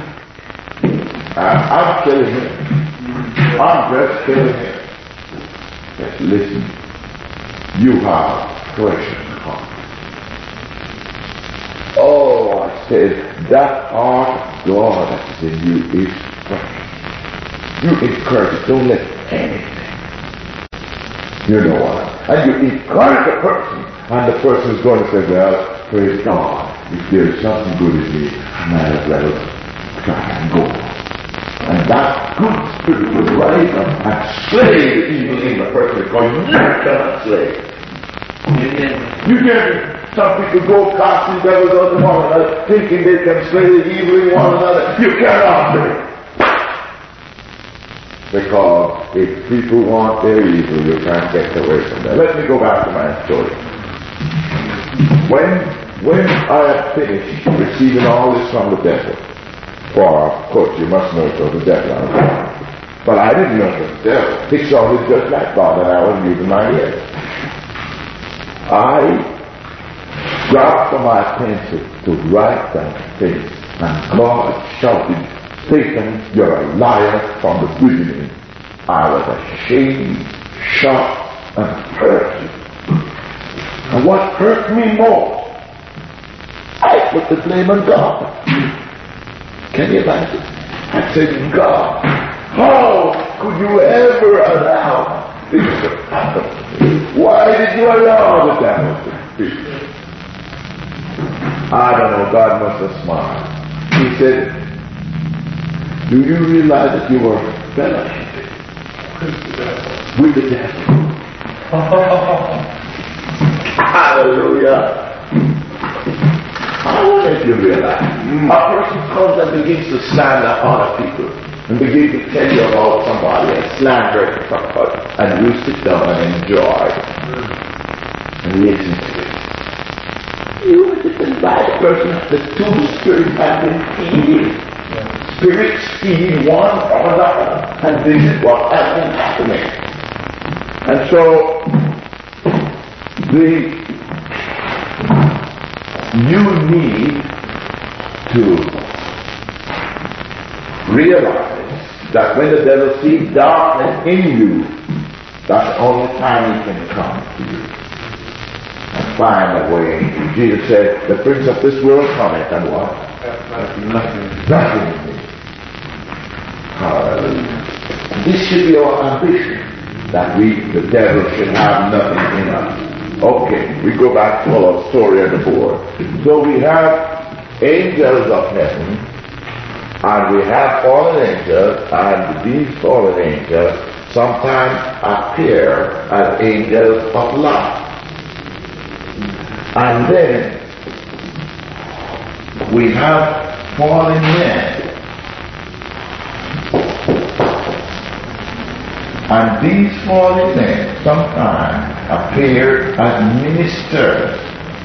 Speaker 2: I'm, I'm killing him. I'm just killing him. But listen, you have precious heart. Oh, I said, that heart of God that is in you is precious. You encourage it. Don't let anything. You know what? And you encourage the person, and the person is going to say, well, praise God. If there is something good in me, I might as well try and go. And that good spirit will rise up and slay the evil in the person, because you cannot slay. You can. Some people go casting devils out of one another, thinking they can slay the evil in one another. You cannot do it. Because if people want their evil, you can't get away from that. Let me go back to my story. When when I had finished receiving all this from the devil, for of course you must know it was the devil, but I didn't know it was the devil. It sounded just like God, and I was using my ears. I dropped from my pencil to write that thing, and God shouted, Satan, you're a liar from the beginning. I was ashamed, shocked, and hurt. And what hurt me more, I put the blame on God. Can you imagine? I said, God, how could you ever allow this to happen? Why did you allow the devil to do this? I don't know, God must have smiled. He said, do you realize that you were fellowshipping with the devil? Hallelujah. I want you to realize mm. a person comes and begins to slander other people and begins to tell you about somebody and slander it from her, and you sit down and enjoy and listen to it. You are just invite a person the two spirits have been feeding. Spirits feed one or another, and this is what has been happening. And so, the you need to realize that when the devil sees darkness in you, that's the only time he can come to you and find a way. Jesus said, the prince of this world cometh and what? Nothing. Nothing in me. Hallelujah. This should be our ambition, that we, the devil, should have nothing in us. Okay, we go back to our story on the board. So we have angels of heaven, and we have fallen angels, and these fallen angels sometimes appear as angels of light. And then we have fallen men. And these fallen men sometimes appear as ministers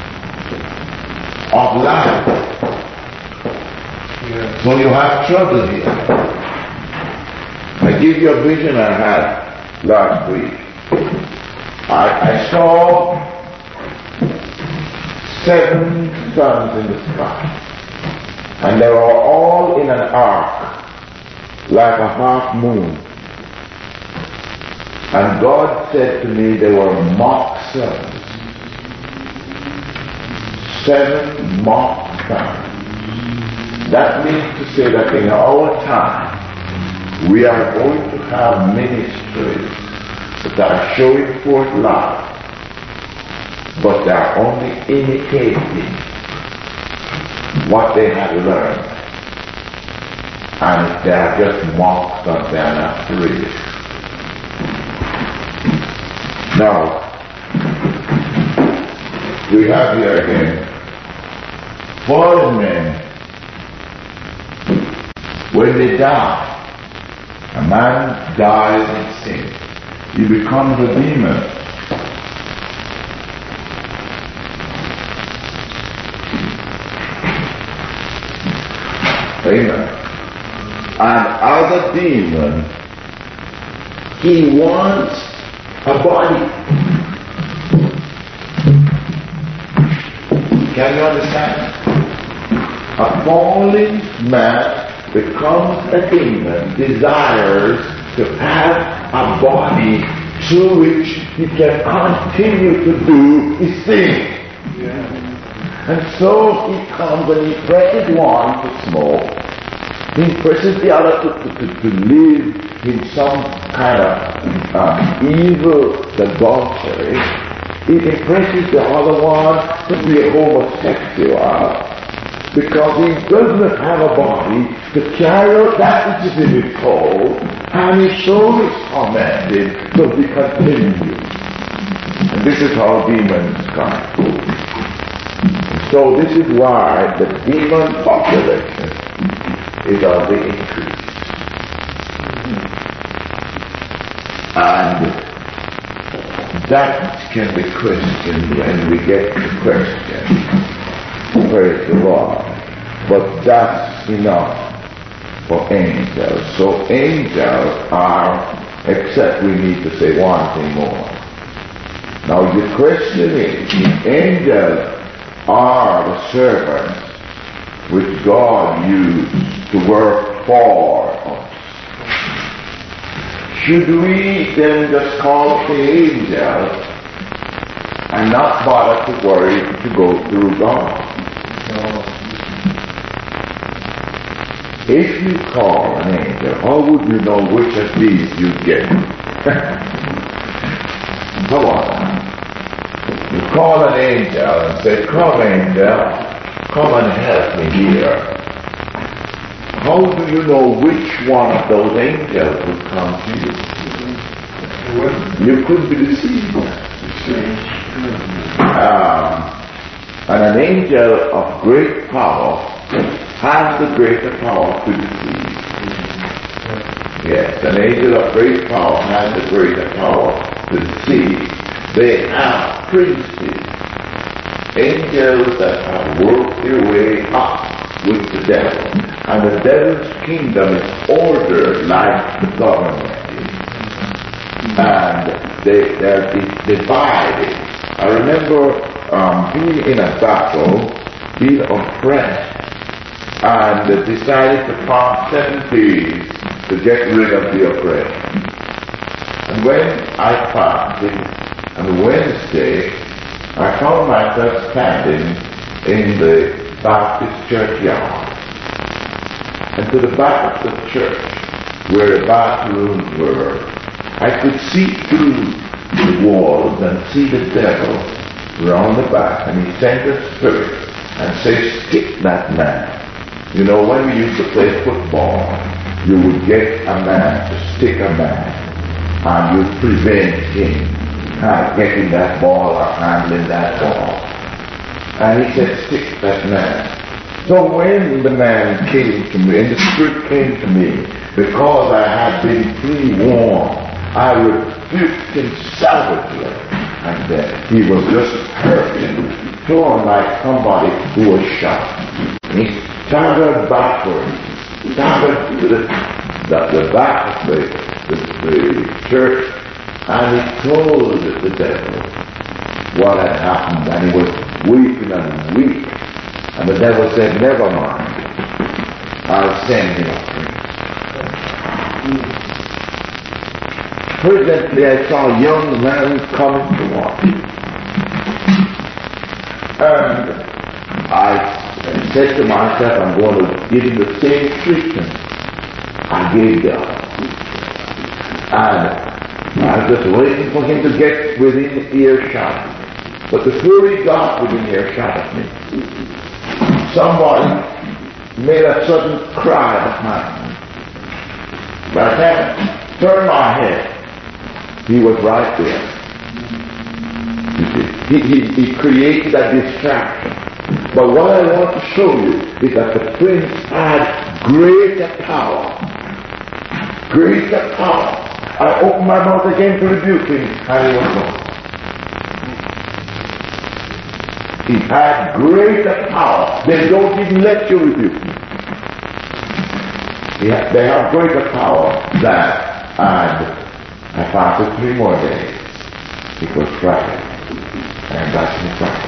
Speaker 2: of light. So you have trouble here. I give you a vision I had last week. I, I saw seven suns in the sky, and they were all in an arc like a half moon. And God said to me they were mock suns. Seven mock suns. That means to say that in our time we are going to have ministries that are showing forth light, but they are only imitating what they have learned. And they are just mock suns, they are not real. Now, we have here again fallen men. When they die, a man dies in sin. He becomes a demon. Amen. And as a demon, he wants a body. Can you understand? A fallen man becomes a demon, desires to have a body through which he can continue to do his thing. Yeah. And so he comes and he presses one to smoke, he presses the other to, to, to, to live in some kind of uh, evil debauchery. He impresses the other one to be a homosexual, because he does not have a body to carry out that which is in his soul, and his soul is tormented, so he continues. And this is how demons come. So this is why the demon population is on the increase. And that can be questioned when we get to questions. Praise the Lord. But that's enough for angels. So angels are, except we need to say one thing more. Now the question is, if angels are the servants which God used to work for us, should we then just call the angels and not bother to worry to go through God? If you call an angel, how would you know which of these you get? Come on. You call an angel and say, come angel, come and help me here. How do you know which one of those angels would come to you? You could be deceived. Um, and an angel of great power has the greater power to deceive. Yes, an angel of great power has the greater power to deceive. They have princes, angels that have worked their way up with the devil. And the devil's kingdom is ordered like the government is. And they, they're divided. I remember um, being in a battle, being oppressed, and decided to fast seven days to get rid of the oppression. And when I fasted on Wednesday, I found myself standing in the Baptist churchyard. And to the back of the church, where the bathrooms were, I could see through the walls and see the devil round the back, and he sent a spirit and said, "Stick that man." You know, when we used to play football, you would get a man to stick a man, and you'd prevent him uh, getting that ball or handling that ball. And he said, "Stick that man." So when the man came to me, and the spirit came to me, because I had been pre-warned, I rebuked him savagely, and uh, he was just hurting, torn like somebody who was shot. He staggered backwards, staggered to the, the, the back of the, the, the church, and he told the devil what had happened, and he was weeping and weeping. And the devil said, "Never mind, I'll send him a prince." Presently I saw a young man coming towards me. And I said to myself, I'm going to give him the same treatment I gave the other. And I was just waiting for him to get within earshot. But before he got within earshot of me, somebody made a sudden cry behind me. But I had turned my head. He was right there. You see, he, he, he created a distraction. But what I want to show you is that the prince had greater power. Greater power. I opened my mouth again to rebuke him, and he was gone. He had greater power. They don't even let you rebuke him. They have, they have greater power than, and I fasted three more days. It was Friday. And that's me Friday.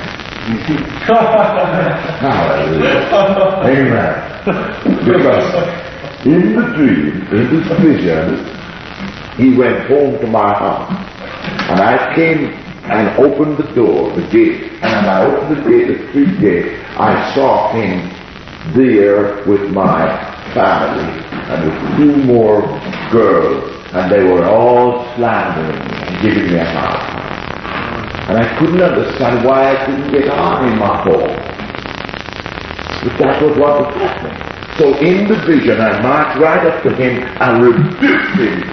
Speaker 2: Hallelujah. Amen. Because in the dream, in this vision, he went home to my house. And I came and opened the door, the gate. And as I opened the gate, the street gate, I saw him there with my family and with two more girls. And they were all slandering me and giving me a hard time. And I couldn't understand why I couldn't get on in my home. But that was what was happening. So in the vision, I marched right up to him and rebuked him.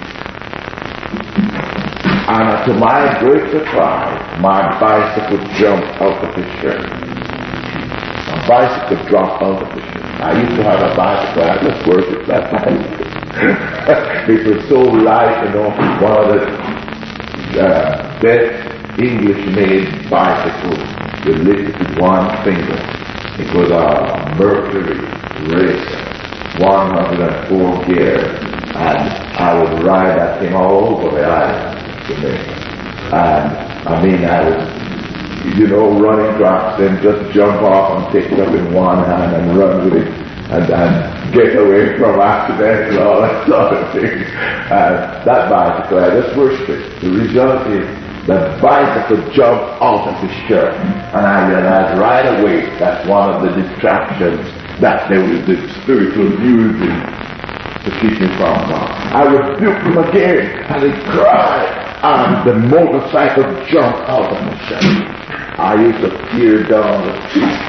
Speaker 2: And to my great surprise, my bicycle jumped out of his shirt. My bicycle dropped out of his shirt. I used to have a bicycle. I just worshipped that bicycle. It was so light, you know, one of the uh, best English-made bicycles. You lift it with one finger. It was a Mercury racer, one hundred four gears, and I would ride that thing all over the island. And I mean, I was, you know, running tracks, then just jump off and take it up in one hand and run with it, and, and get away from accidents and all that sort of thing. And that bicycle, I just worshipped it. The result is the bicycle jumped out of his shirt, and I realized right away that's one of the distractions that there was the spiritual using to keep me from God. I rebuked him again, and he cried. And the motorcycle jumped out of my shirt. I used to peer down the street.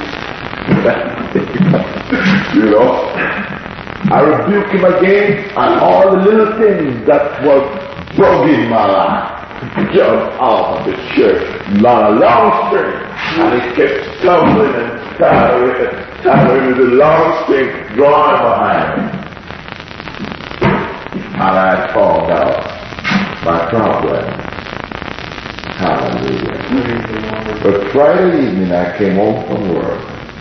Speaker 2: You know? I rebuked him again, and all the little things that was bugging my life jumped out of his shirt. Not a long string. And he kept stumbling and staggering and staggering with a long string drawn behind me. And I found out my problem. Hallelujah. But Friday evening I came home from work.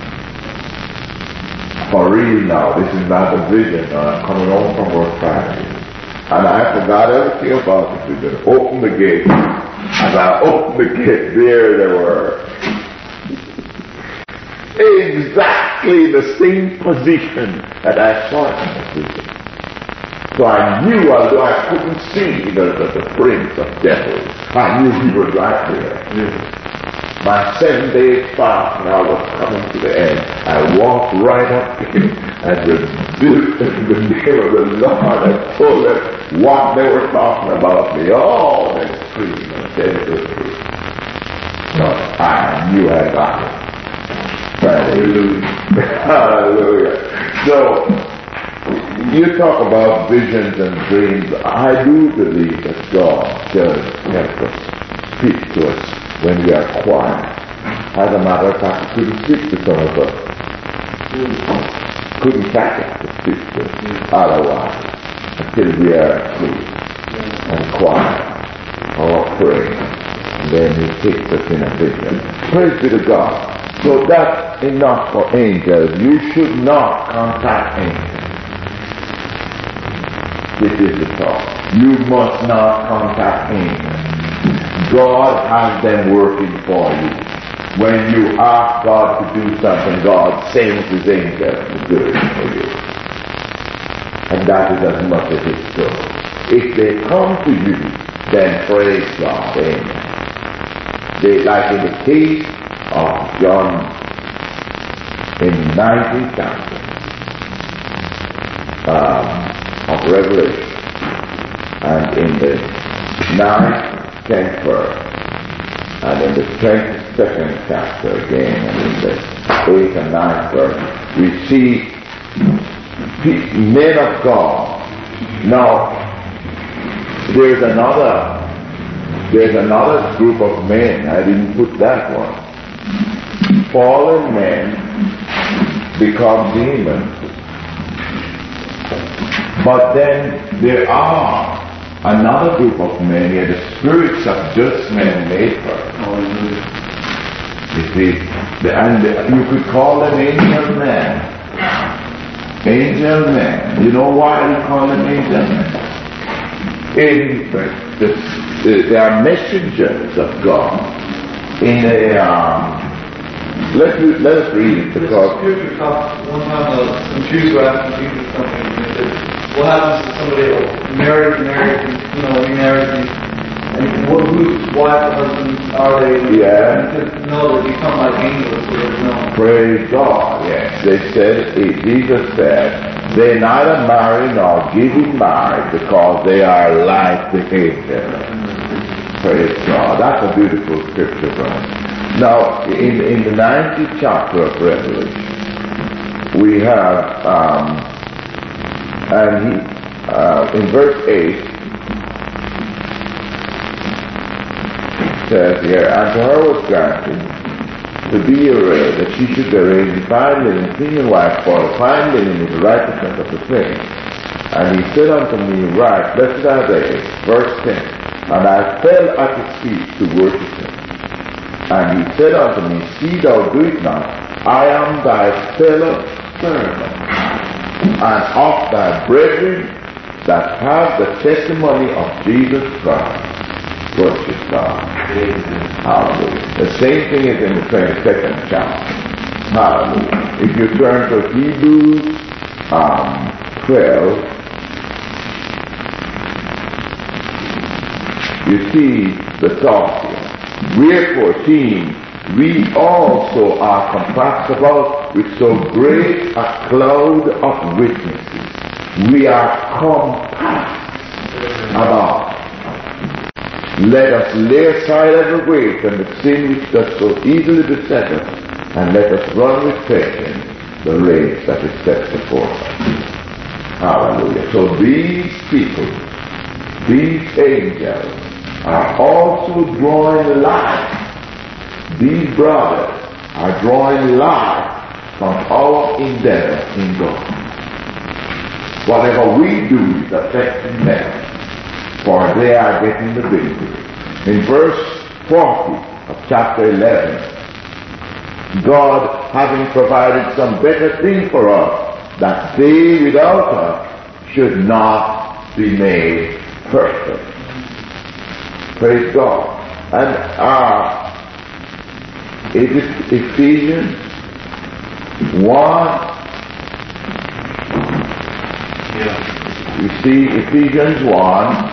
Speaker 2: For real now, this is not a vision. I'm coming home from work Friday. And I forgot everything about the vision. Opened the gate. As I opened the gate, there they were. exactly the same position that I saw him in. So I knew, although I couldn't see the, the, the prince of devils, I knew he was right there. Yes. My seven days fast now was coming to the end. I walked right up to him and rebuked in the name of the Lord and told them what they were talking about me. Oh, they screamed and said it was true. But I knew I got it. Hallelujah. Hallelujah. So, you talk about visions and dreams. I do believe that God does help us, speak to us when we are quiet. As a matter of fact, He couldn't speak to some of us. Couldn't catch us to speak to us otherwise until we are asleep and quiet or praying. Then He takes us in a vision. Praise be to God. So that's enough for angels. You should not contact angels. This is the thought. You must not contact angels. God has them working for you. When you ask God to do something, God sends His angels to do it for you. And that is as much as it's so. If they come to you, then praise God. Amen. They, like in the case of John in the nineteenth chapter, um, of Revelation, and in the ninth, tenth verse, and in the twenty-second chapter again, and in the eighth and ninth verse, we see men of God. Now, there's another, there's another group of men. I didn't put that one. Fallen men become demons. But then there are another group of men here, the spirits of just men made first. You see, the, and the, you could call them angel men. Angel men. You know why you call them angel men? In the, the, they are messengers of God. In a um, let let us read it because
Speaker 5: the scripture talks one time uh, some Jews were asking Jesus something, and they said, what happens to somebody else? Married, married, you know, remarried, and what, whose wife or husband are they?
Speaker 2: Yeah.
Speaker 5: And he said, no, they become like angels, so there's no.
Speaker 2: Praise God, yes. They said, Jesus said, they neither marry nor give in marriage because they are like the angels. Mm-hmm. Praise God. That's a beautiful scripture, brother. Now, in, in the nineteenth chapter of Revelation, we have, um, and he, uh, in verse eight, it says here, and to her was granted to be arrayed, that she should be arrayed in fine linen, clean and white, for the fine linen is the righteousness of the saints. And he said unto me, right, blessed are they, verse ten, and I fell at his feet to worship him. And he said unto me, see thou do it not, I am thy fellow servant, and of thy brethren that have the testimony of Jesus Christ. Worship God. Hallelujah. The same thing is in the twenty-second chapter. Hallelujah. If you turn to Hebrews um, twelve, you see the thought here. Wherefore, seeing we also are compassed about with so great a cloud of witnesses, we are compassed about. Let us lay aside every weight and the sin which does so easily beset us, and let us run with patience the race that is set before us. Hallelujah. So these people, these angels, are also drawing life. These brothers are drawing life from our endeavor in God. Whatever we do is affecting them, for they are getting the benefit. In verse forty of chapter eleven, God having provided some better thing for us, that they without us should not be made perfect. Praise God. And uh, it is Ephesians one.
Speaker 5: Yeah.
Speaker 2: You see Ephesians one,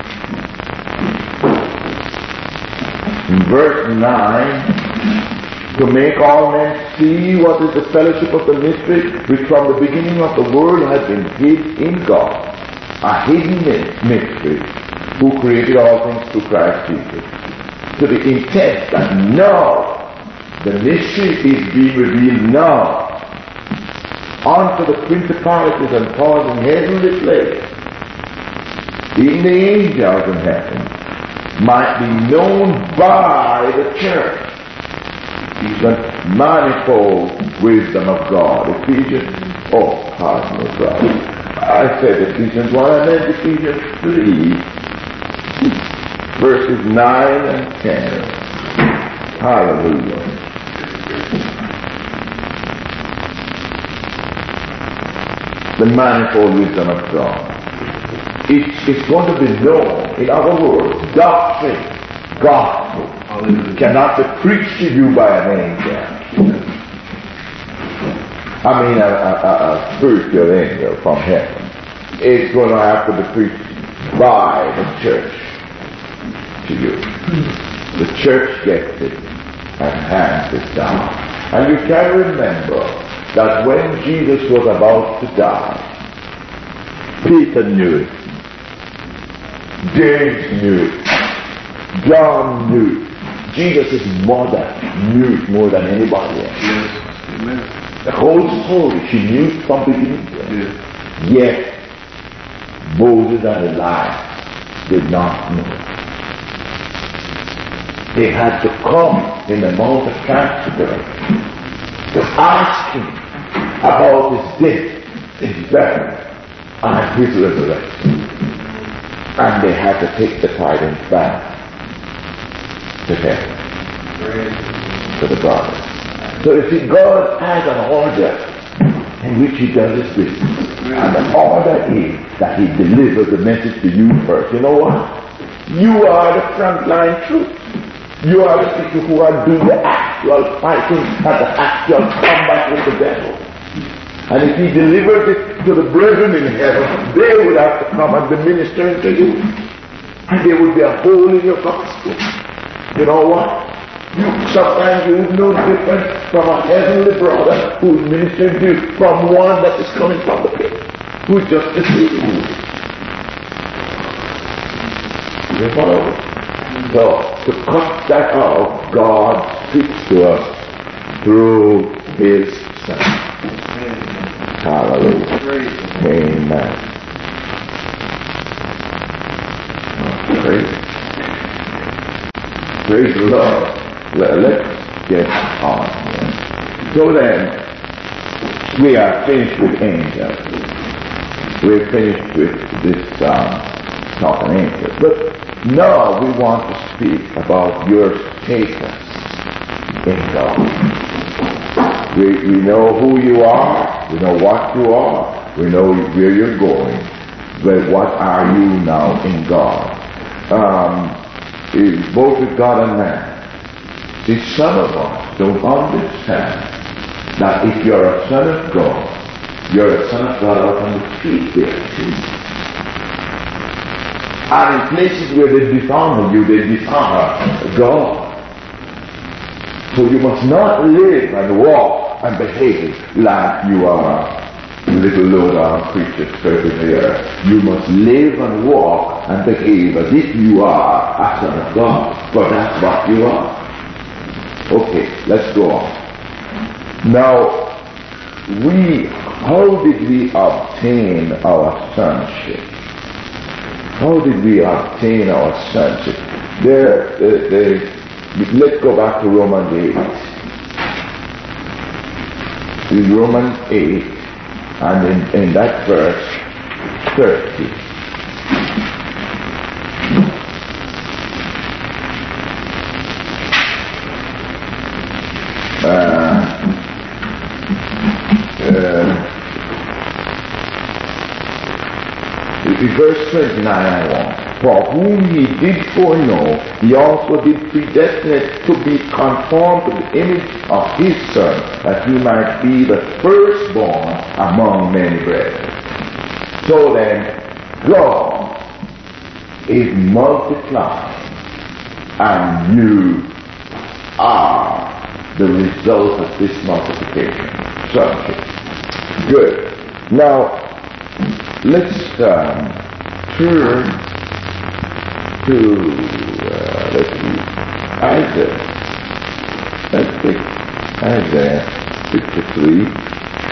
Speaker 2: in verse nine, to make all men see what is the fellowship of the mystery, which from the beginning of the world has been hid in God, a hidden mystery, who created all things through Christ Jesus, to the intent that now the mystery is being revealed now unto the principalities and powers in heavenly place, even the angels in heaven, might be known by the church. The manifold wisdom of God. Ephesians, oh, pardon me, brother. I said Ephesians one, I meant Ephesians three, verses nine and ten. Hallelujah. The manifold wisdom of God. It, it's going to be known, in other words, doctrine, gospel, hallelujah, cannot be preached to you by an angel. I mean a, a, a spiritual angel from heaven. It's going to have to be preached by the church to you. The church gets it and hands it down. And you can remember that when Jesus was about to die, Peter knew it, James knew it, John knew it, Jesus' mother knew it more than anybody else.
Speaker 5: Yes. Amen.
Speaker 2: The whole story, she knew it from beginning to end.
Speaker 5: Yes.
Speaker 2: Yet Moses and Elijah did not know it. They had to come in the Mount of Transfiguration to ask him about his death, his burial, and his resurrection. And they had to take the tidings back to heaven, to the God. So you see, God has an order in which he does his business. And the order is that he delivers the message to you first. You know what? You are the frontline troops. You are the people who are doing the actual fighting and the actual combat with the devil. And if he delivers it to the brethren in heaven, they would have to come and be ministering to you. And there would be a hole in your gospel. You know what? You, sometimes you would know the difference from a heavenly brother who is ministering to you from one that is coming from the pit, who is just deceiving you. You follow? So, to cut that out, God speaks to us through his Son. Hallelujah. Amen. Oh, praise, praise the Lord. Let, let's get on here. So then, we are finished with angels. We're finished with this um, talking angels. But now we want to speak about your status in God. We, we know who you are, we know what you are, we know where you're going, but what are you now in God? Um, is both with God and man. See, some of us don't understand that if you're a son of God, you're a son of God out on the street there too. And in places where they dishonor you, they dishonor God. So you must not live and walk and behave like you are little low-down creatures serving the earth. You must live and walk and behave as if you are a son of God, for that's what you are. Okay, let's go on. Now, we, how did we obtain our sonship? How did we obtain our sonship? There, there, there let's go back to Romans eight. In Romans eight, and in, in that verse thirty. Uh, uh, verse twenty-nine I want. For whom he did foreknow, he also did predestinate to be conformed to the image of his Son, that he might be the firstborn among many brethren. So then, God is multiplying, and you are the result of this multiplication. Subject. Good. Now, let's um, turn to, uh, let's see, Isaiah. Let's take Isaiah fifty-three.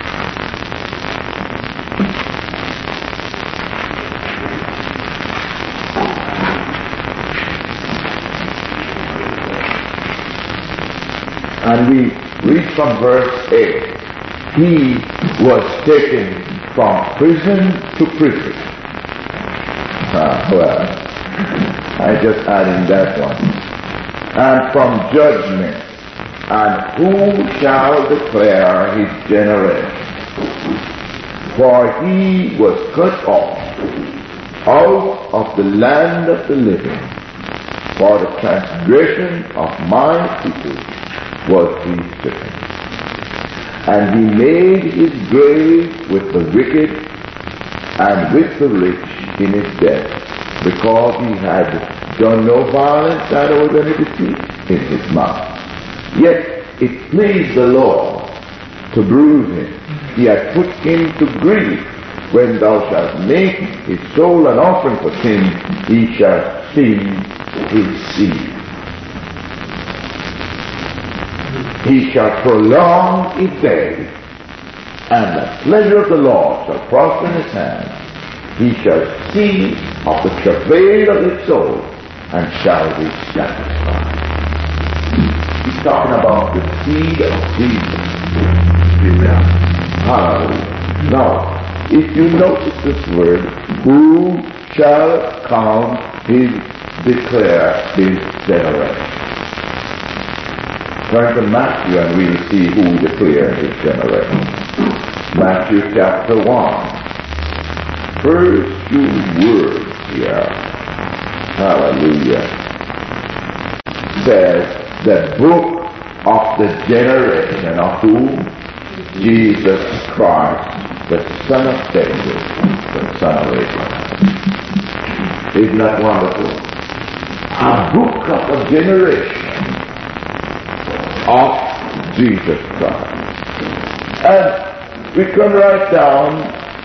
Speaker 2: And we read from verse eight. He was taken from prison to prison. Ah, well, I just added that one. And from judgment. And who shall declare his generation? For he was cut off out of the land of the living. For the transgression of my people was he stricken. And he made his grave with the wicked and with the rich in his death, because he had done no violence, neither was any deceit in his mouth. Yet it pleased the Lord to bruise him. He had put him to grief. When thou shalt make his soul an offering for sin, he shall see his seed. He shall prolong his days, and the pleasure of the Lord shall prosper in his hand. He shall see of the travail of his soul, and shall be satisfied. He's talking about the seed of Jesus. Hallelujah. Now, if you notice this word, who shall count his, declare his generation? Turn to Matthew and we'll see who declared his generation. Matthew chapter one. First few words here. Hallelujah. Says the book of the generation of who? Jesus Christ, the son of David, the son of Abraham. Isn't that wonderful? A book of a generation of Jesus Christ. And we come right down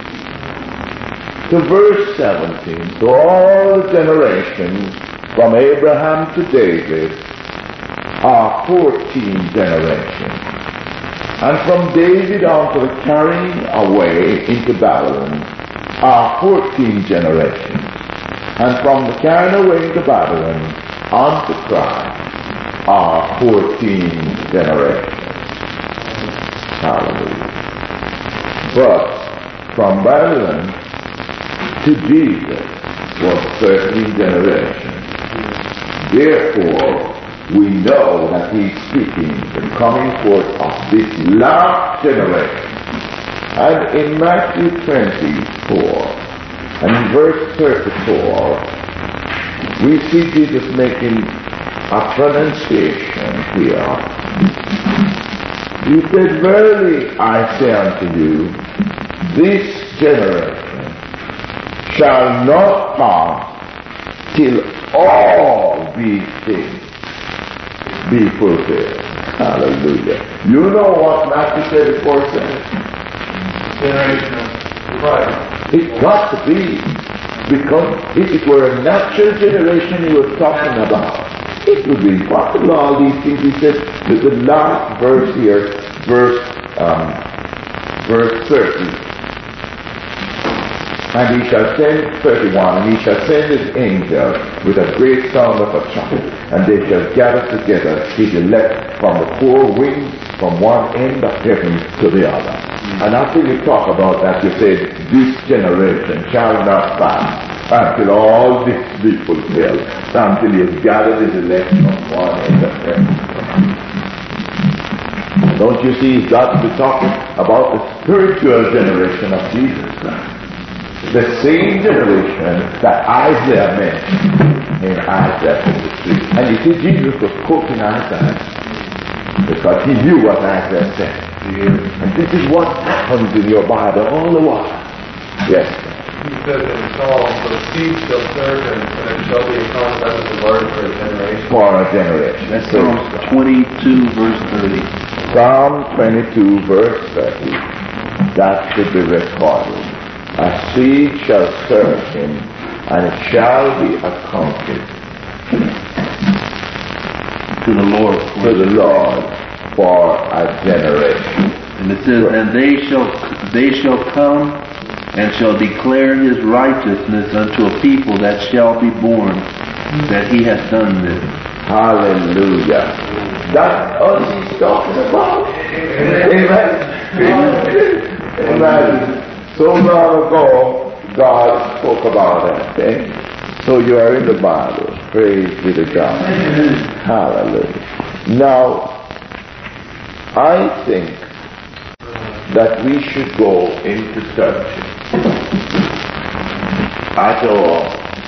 Speaker 2: to verse seventeen. To all the generations from Abraham to David are fourteen generations. And from David on to the carrying away into Babylon are fourteen generations. And from the carrying away into Babylon on to Christ are fourteen generations. Hallelujah. But from Babylon to Jesus was thirteen generations. Therefore, we know that he's speaking the coming forth of this last generation. And in Matthew twenty-four, and in verse thirty-four, we see Jesus making a pronunciation here. He said, verily I say unto you, this generation shall not pass till all these things be fulfilled. Hallelujah. You know what Matthew said before saying?
Speaker 5: Generation of Christ.
Speaker 2: It's got to be, because if it were a natural generation he was talking about, it would be impossible. All these things he said. The, the last verse here, verse um, verse thirty. And he shall send, thirty-one, and he shall send his angel with a great sound of a trumpet, and they shall gather together his elect from the four winds, from one end of heaven to the other. And after you talk about that, you say, this generation shall not pass until all this be fulfilled, until he has gathered his elect from one end of heaven. Don't you see, he's got to be talking about the spiritual generation of Jesus Christ. The same generation that Isaiah mentioned in Isaiah fifty-three. And you see, Jesus was quoting Isaiah because he knew what Isaiah said. And this is what happens in your Bible all the while. Yes.
Speaker 3: He says in Psalms, the seed shall serve him, and it shall be a conquest of the Lord for a generation.
Speaker 2: For a generation.
Speaker 6: That's Psalm twenty-two, verse thirty.
Speaker 2: Psalm twenty-two, verse thirty. That should be recorded. A seed shall serve him, and it shall be accounted
Speaker 6: To the Lord.
Speaker 2: to the Lord for a generation.
Speaker 6: And it says, and they shall they shall come and shall declare his righteousness unto a people that shall be born, that he has done this.
Speaker 2: Hallelujah. That's all he's talking about. Amen. Amen. Amen. So long ago, God spoke about that thing. So you are in the Bible. Praise be to God. Hallelujah. Now, I think that we should go into churches at all.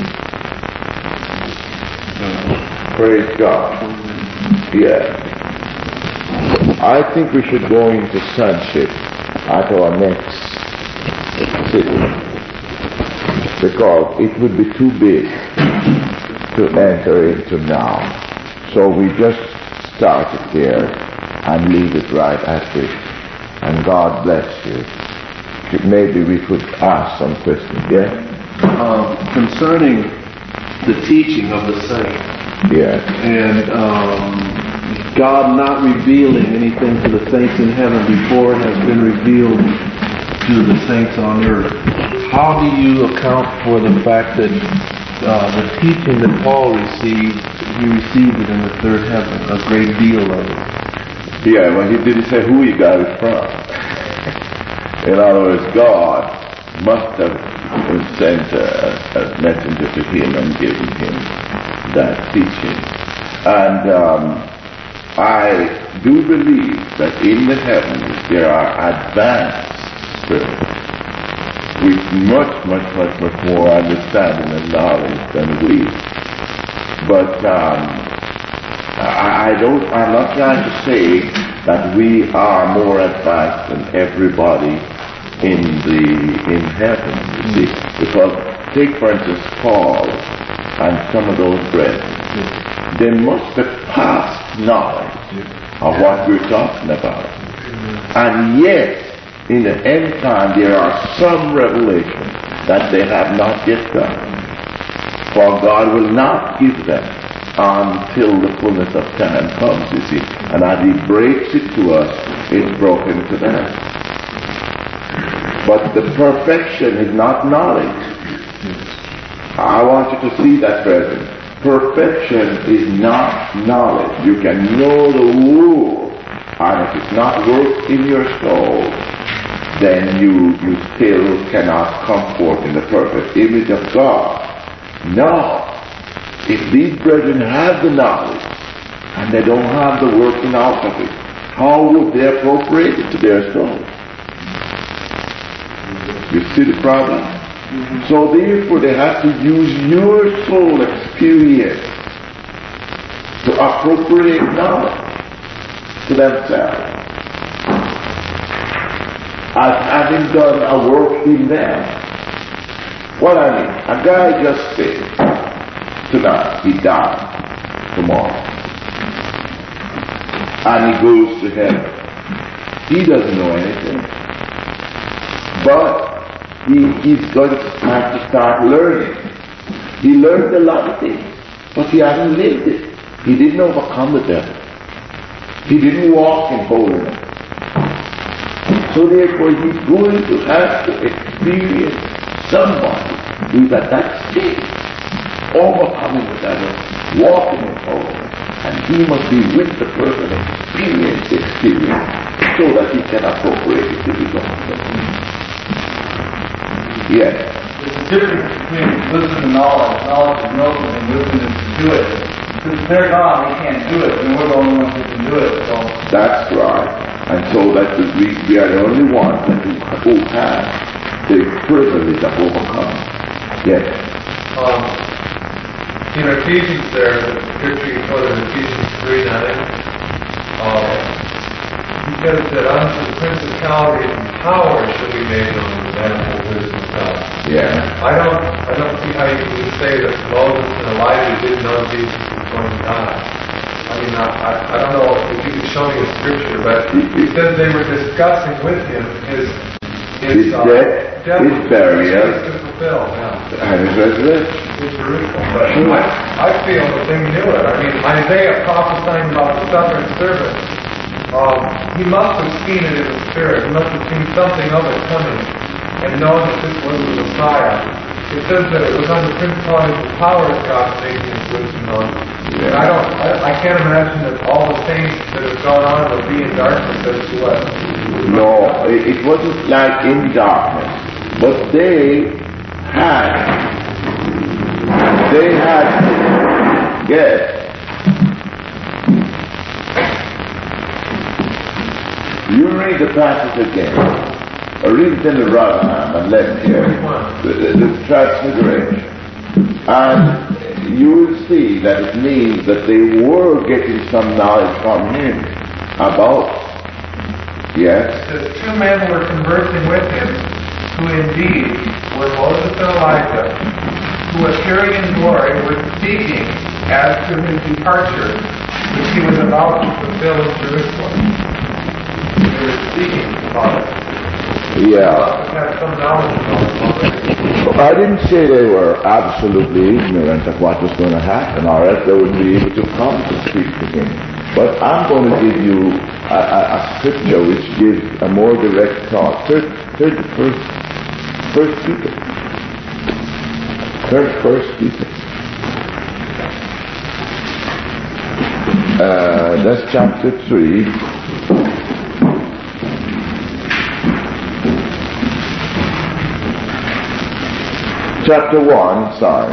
Speaker 2: Praise God. Yes. I think we should go into sonship at our next city, because it would be too big to enter into now. So we just start it there and leave it right at it. And God bless you. Maybe we could ask some questions. Yes?
Speaker 6: Uh, concerning the teaching of the saints.
Speaker 2: Yes.
Speaker 6: And um, God not revealing anything to the saints in heaven before it has been revealed to the saints on earth. How do you account for the fact that uh, the teaching that Paul received, he received it in the third heaven, a great deal of it?
Speaker 2: Yeah, well, he didn't say who he got it from. In other words, God must have sent a, a messenger to him and given him that teaching. And um, I do believe that in the heavens there are advanced spirits with much, much, much, much more understanding and knowledge than we. But um, I, I don't, I'm not trying to say that we are more advanced than everybody in the, in heaven, you see. Because take for instance Paul and some of those brethren. They must have past knowledge of what we're talking about. And yet, in the end time, there are some revelations that they have not yet done. For God will not give them until the fullness of time comes, you see. And as he breaks it to us, it's broken to them. But the perfection is not knowledge. I want you to see that, brethren. Perfection is not knowledge. You can know the rule, and if it's not worked in your soul, then you, you still cannot come forth in the perfect image of God. No. If these brethren have the knowledge, and they don't have the working out of it, how would they appropriate it to their soul? You see the problem? Mm-hmm. So therefore they have to use your soul experience to appropriate knowledge to themselves, as having done a work in them. What I mean, a guy just said tonight, he died tomorrow, and he goes to heaven. He doesn't know anything, but He, he's going to have to start learning. He learned a lot of things, but he hasn't lived it. He didn't overcome the devil. He didn't walk in holiness. So therefore he's going to have to experience somebody who's at that stage, overcoming the devil, walking in holiness. And he must be with the person experience the experience so that he can appropriate it to his own. Yes.
Speaker 5: There's a difference between wisdom and knowledge. Knowledge is knowing and wisdom is to do it. Since they're gone, we can't do it, and we're the only ones who can do it. So.
Speaker 2: That's right. And so that we, we are the only ones who, who have the privilege of overcoming. Yes.
Speaker 3: Um, in Ephesians there, the scripture you quoted in Ephesians three nine, uh, he says that unto the principalities and powers shall be made known the manifold wisdom of God.
Speaker 2: Yeah.
Speaker 3: I don't, I don't see how you can say that Moses and Elijah didn't know Jesus was going to die. I mean, I, I, I don't know if you could show me a scripture, but he says they were discussing with him his
Speaker 2: His
Speaker 3: uh,
Speaker 2: death,
Speaker 3: death
Speaker 2: his burial,
Speaker 3: to fulfill. Yeah.
Speaker 2: and his resurrection.
Speaker 3: In Jerusalem. But I, I feel that they knew it. I mean, Isaiah prophesying about the suffering servant, um, he must have seen it in the Spirit. He must have seen something of it coming and known that this was the Messiah. It says that it was under principalities and powers God made his wisdom known. And I don't, I, I can't imagine that all the saints that have gone on will be in darkness as to what.
Speaker 2: No, it, it wasn't like in darkness, but they had, they had, yes. You read the passage again, or read it in the right hand and left here, the, the, the transfiguration, and you will see that it means that they were getting some knowledge from him about, yes?
Speaker 3: The two men were conversing with him, who indeed were Moses and Elijah, who appearing in glory were speaking as to his departure, which he was about to fulfill in Jerusalem. They were speaking about it.
Speaker 2: Yeah.
Speaker 3: They had some knowledge about it already.
Speaker 2: I didn't say they were absolutely ignorant of what was going to happen, or else they wouldn't be able to come to speak to him. But I'm going to give you a, a, a scripture which gives a more direct thought. Turn, turn to first, first Peter. Turn to First Peter. Uh, that's chapter three. Chapter one, sorry.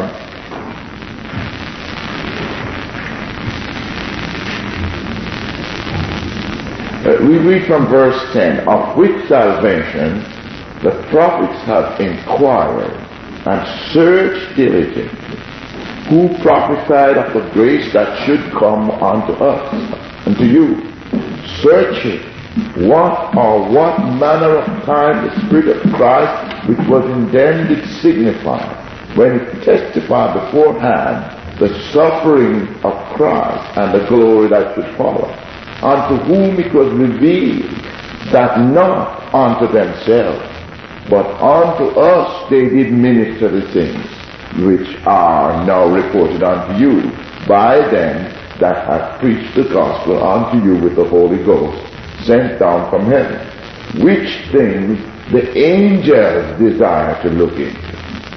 Speaker 2: Uh, we read from verse ten, of which salvation the prophets have inquired and searched diligently, who prophesied of the grace that should come unto us, unto you, searching what or what manner of time the Spirit of Christ which was in them did signify, when it testified beforehand the suffering of Christ and the glory that should follow, unto whom it was revealed that not unto themselves, but unto us they did minister the things which are now reported unto you by them that have preached the gospel unto you with the Holy Ghost sent down from heaven, which things the angels desire to look into.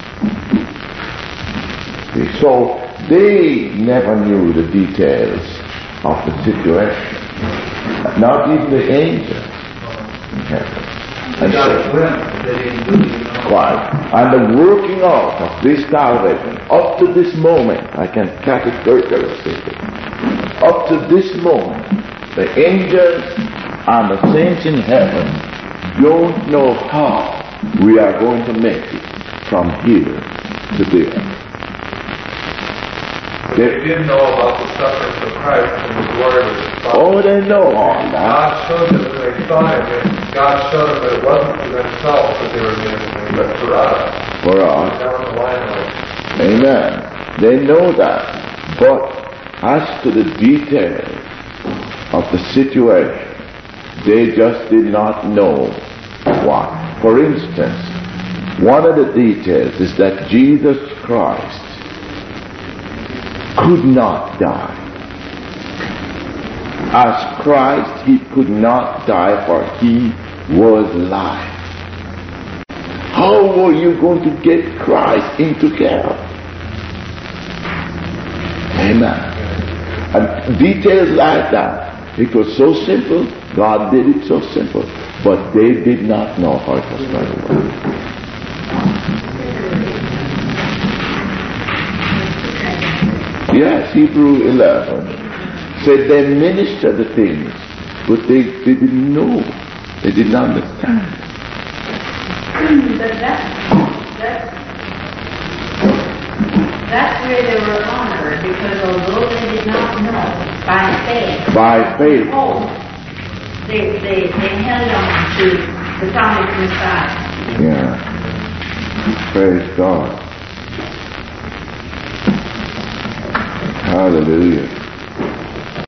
Speaker 2: See, so they never knew the details of the situation, not even the angels in heaven. And so, quite. And the working out of this salvation, up to this moment, I can categorically say it, up to this moment, the angels and the saints in heaven don't know how we are going to make it from here to there.
Speaker 3: They didn't know about the sufferings of Christ and the glory of his Father.
Speaker 2: Oh, they know all that.
Speaker 3: God showed them when they saw him, and God showed them that it wasn't for themselves that they were ministering, but for us.
Speaker 2: For us.
Speaker 3: Down the line of it.
Speaker 2: Amen. They know that. But as to the details of the situation, they just did not know what. For instance, one of the details is that Jesus Christ could not die. As Christ, he could not die, for he was life. How were you going to get Christ into hell? Amen. And details like that, it was so simple. God did it so simple, but they did not know how it was going to work. Yes, Hebrew eleven said they ministered the things, but they, they didn't know. They didn't understand.
Speaker 4: but that, that, that's where they were honored, because although they did not know, by faith,
Speaker 2: By faith.
Speaker 4: oh, they, they, they held on to the promised Messiah.
Speaker 2: Yeah. Praise God. Hallelujah.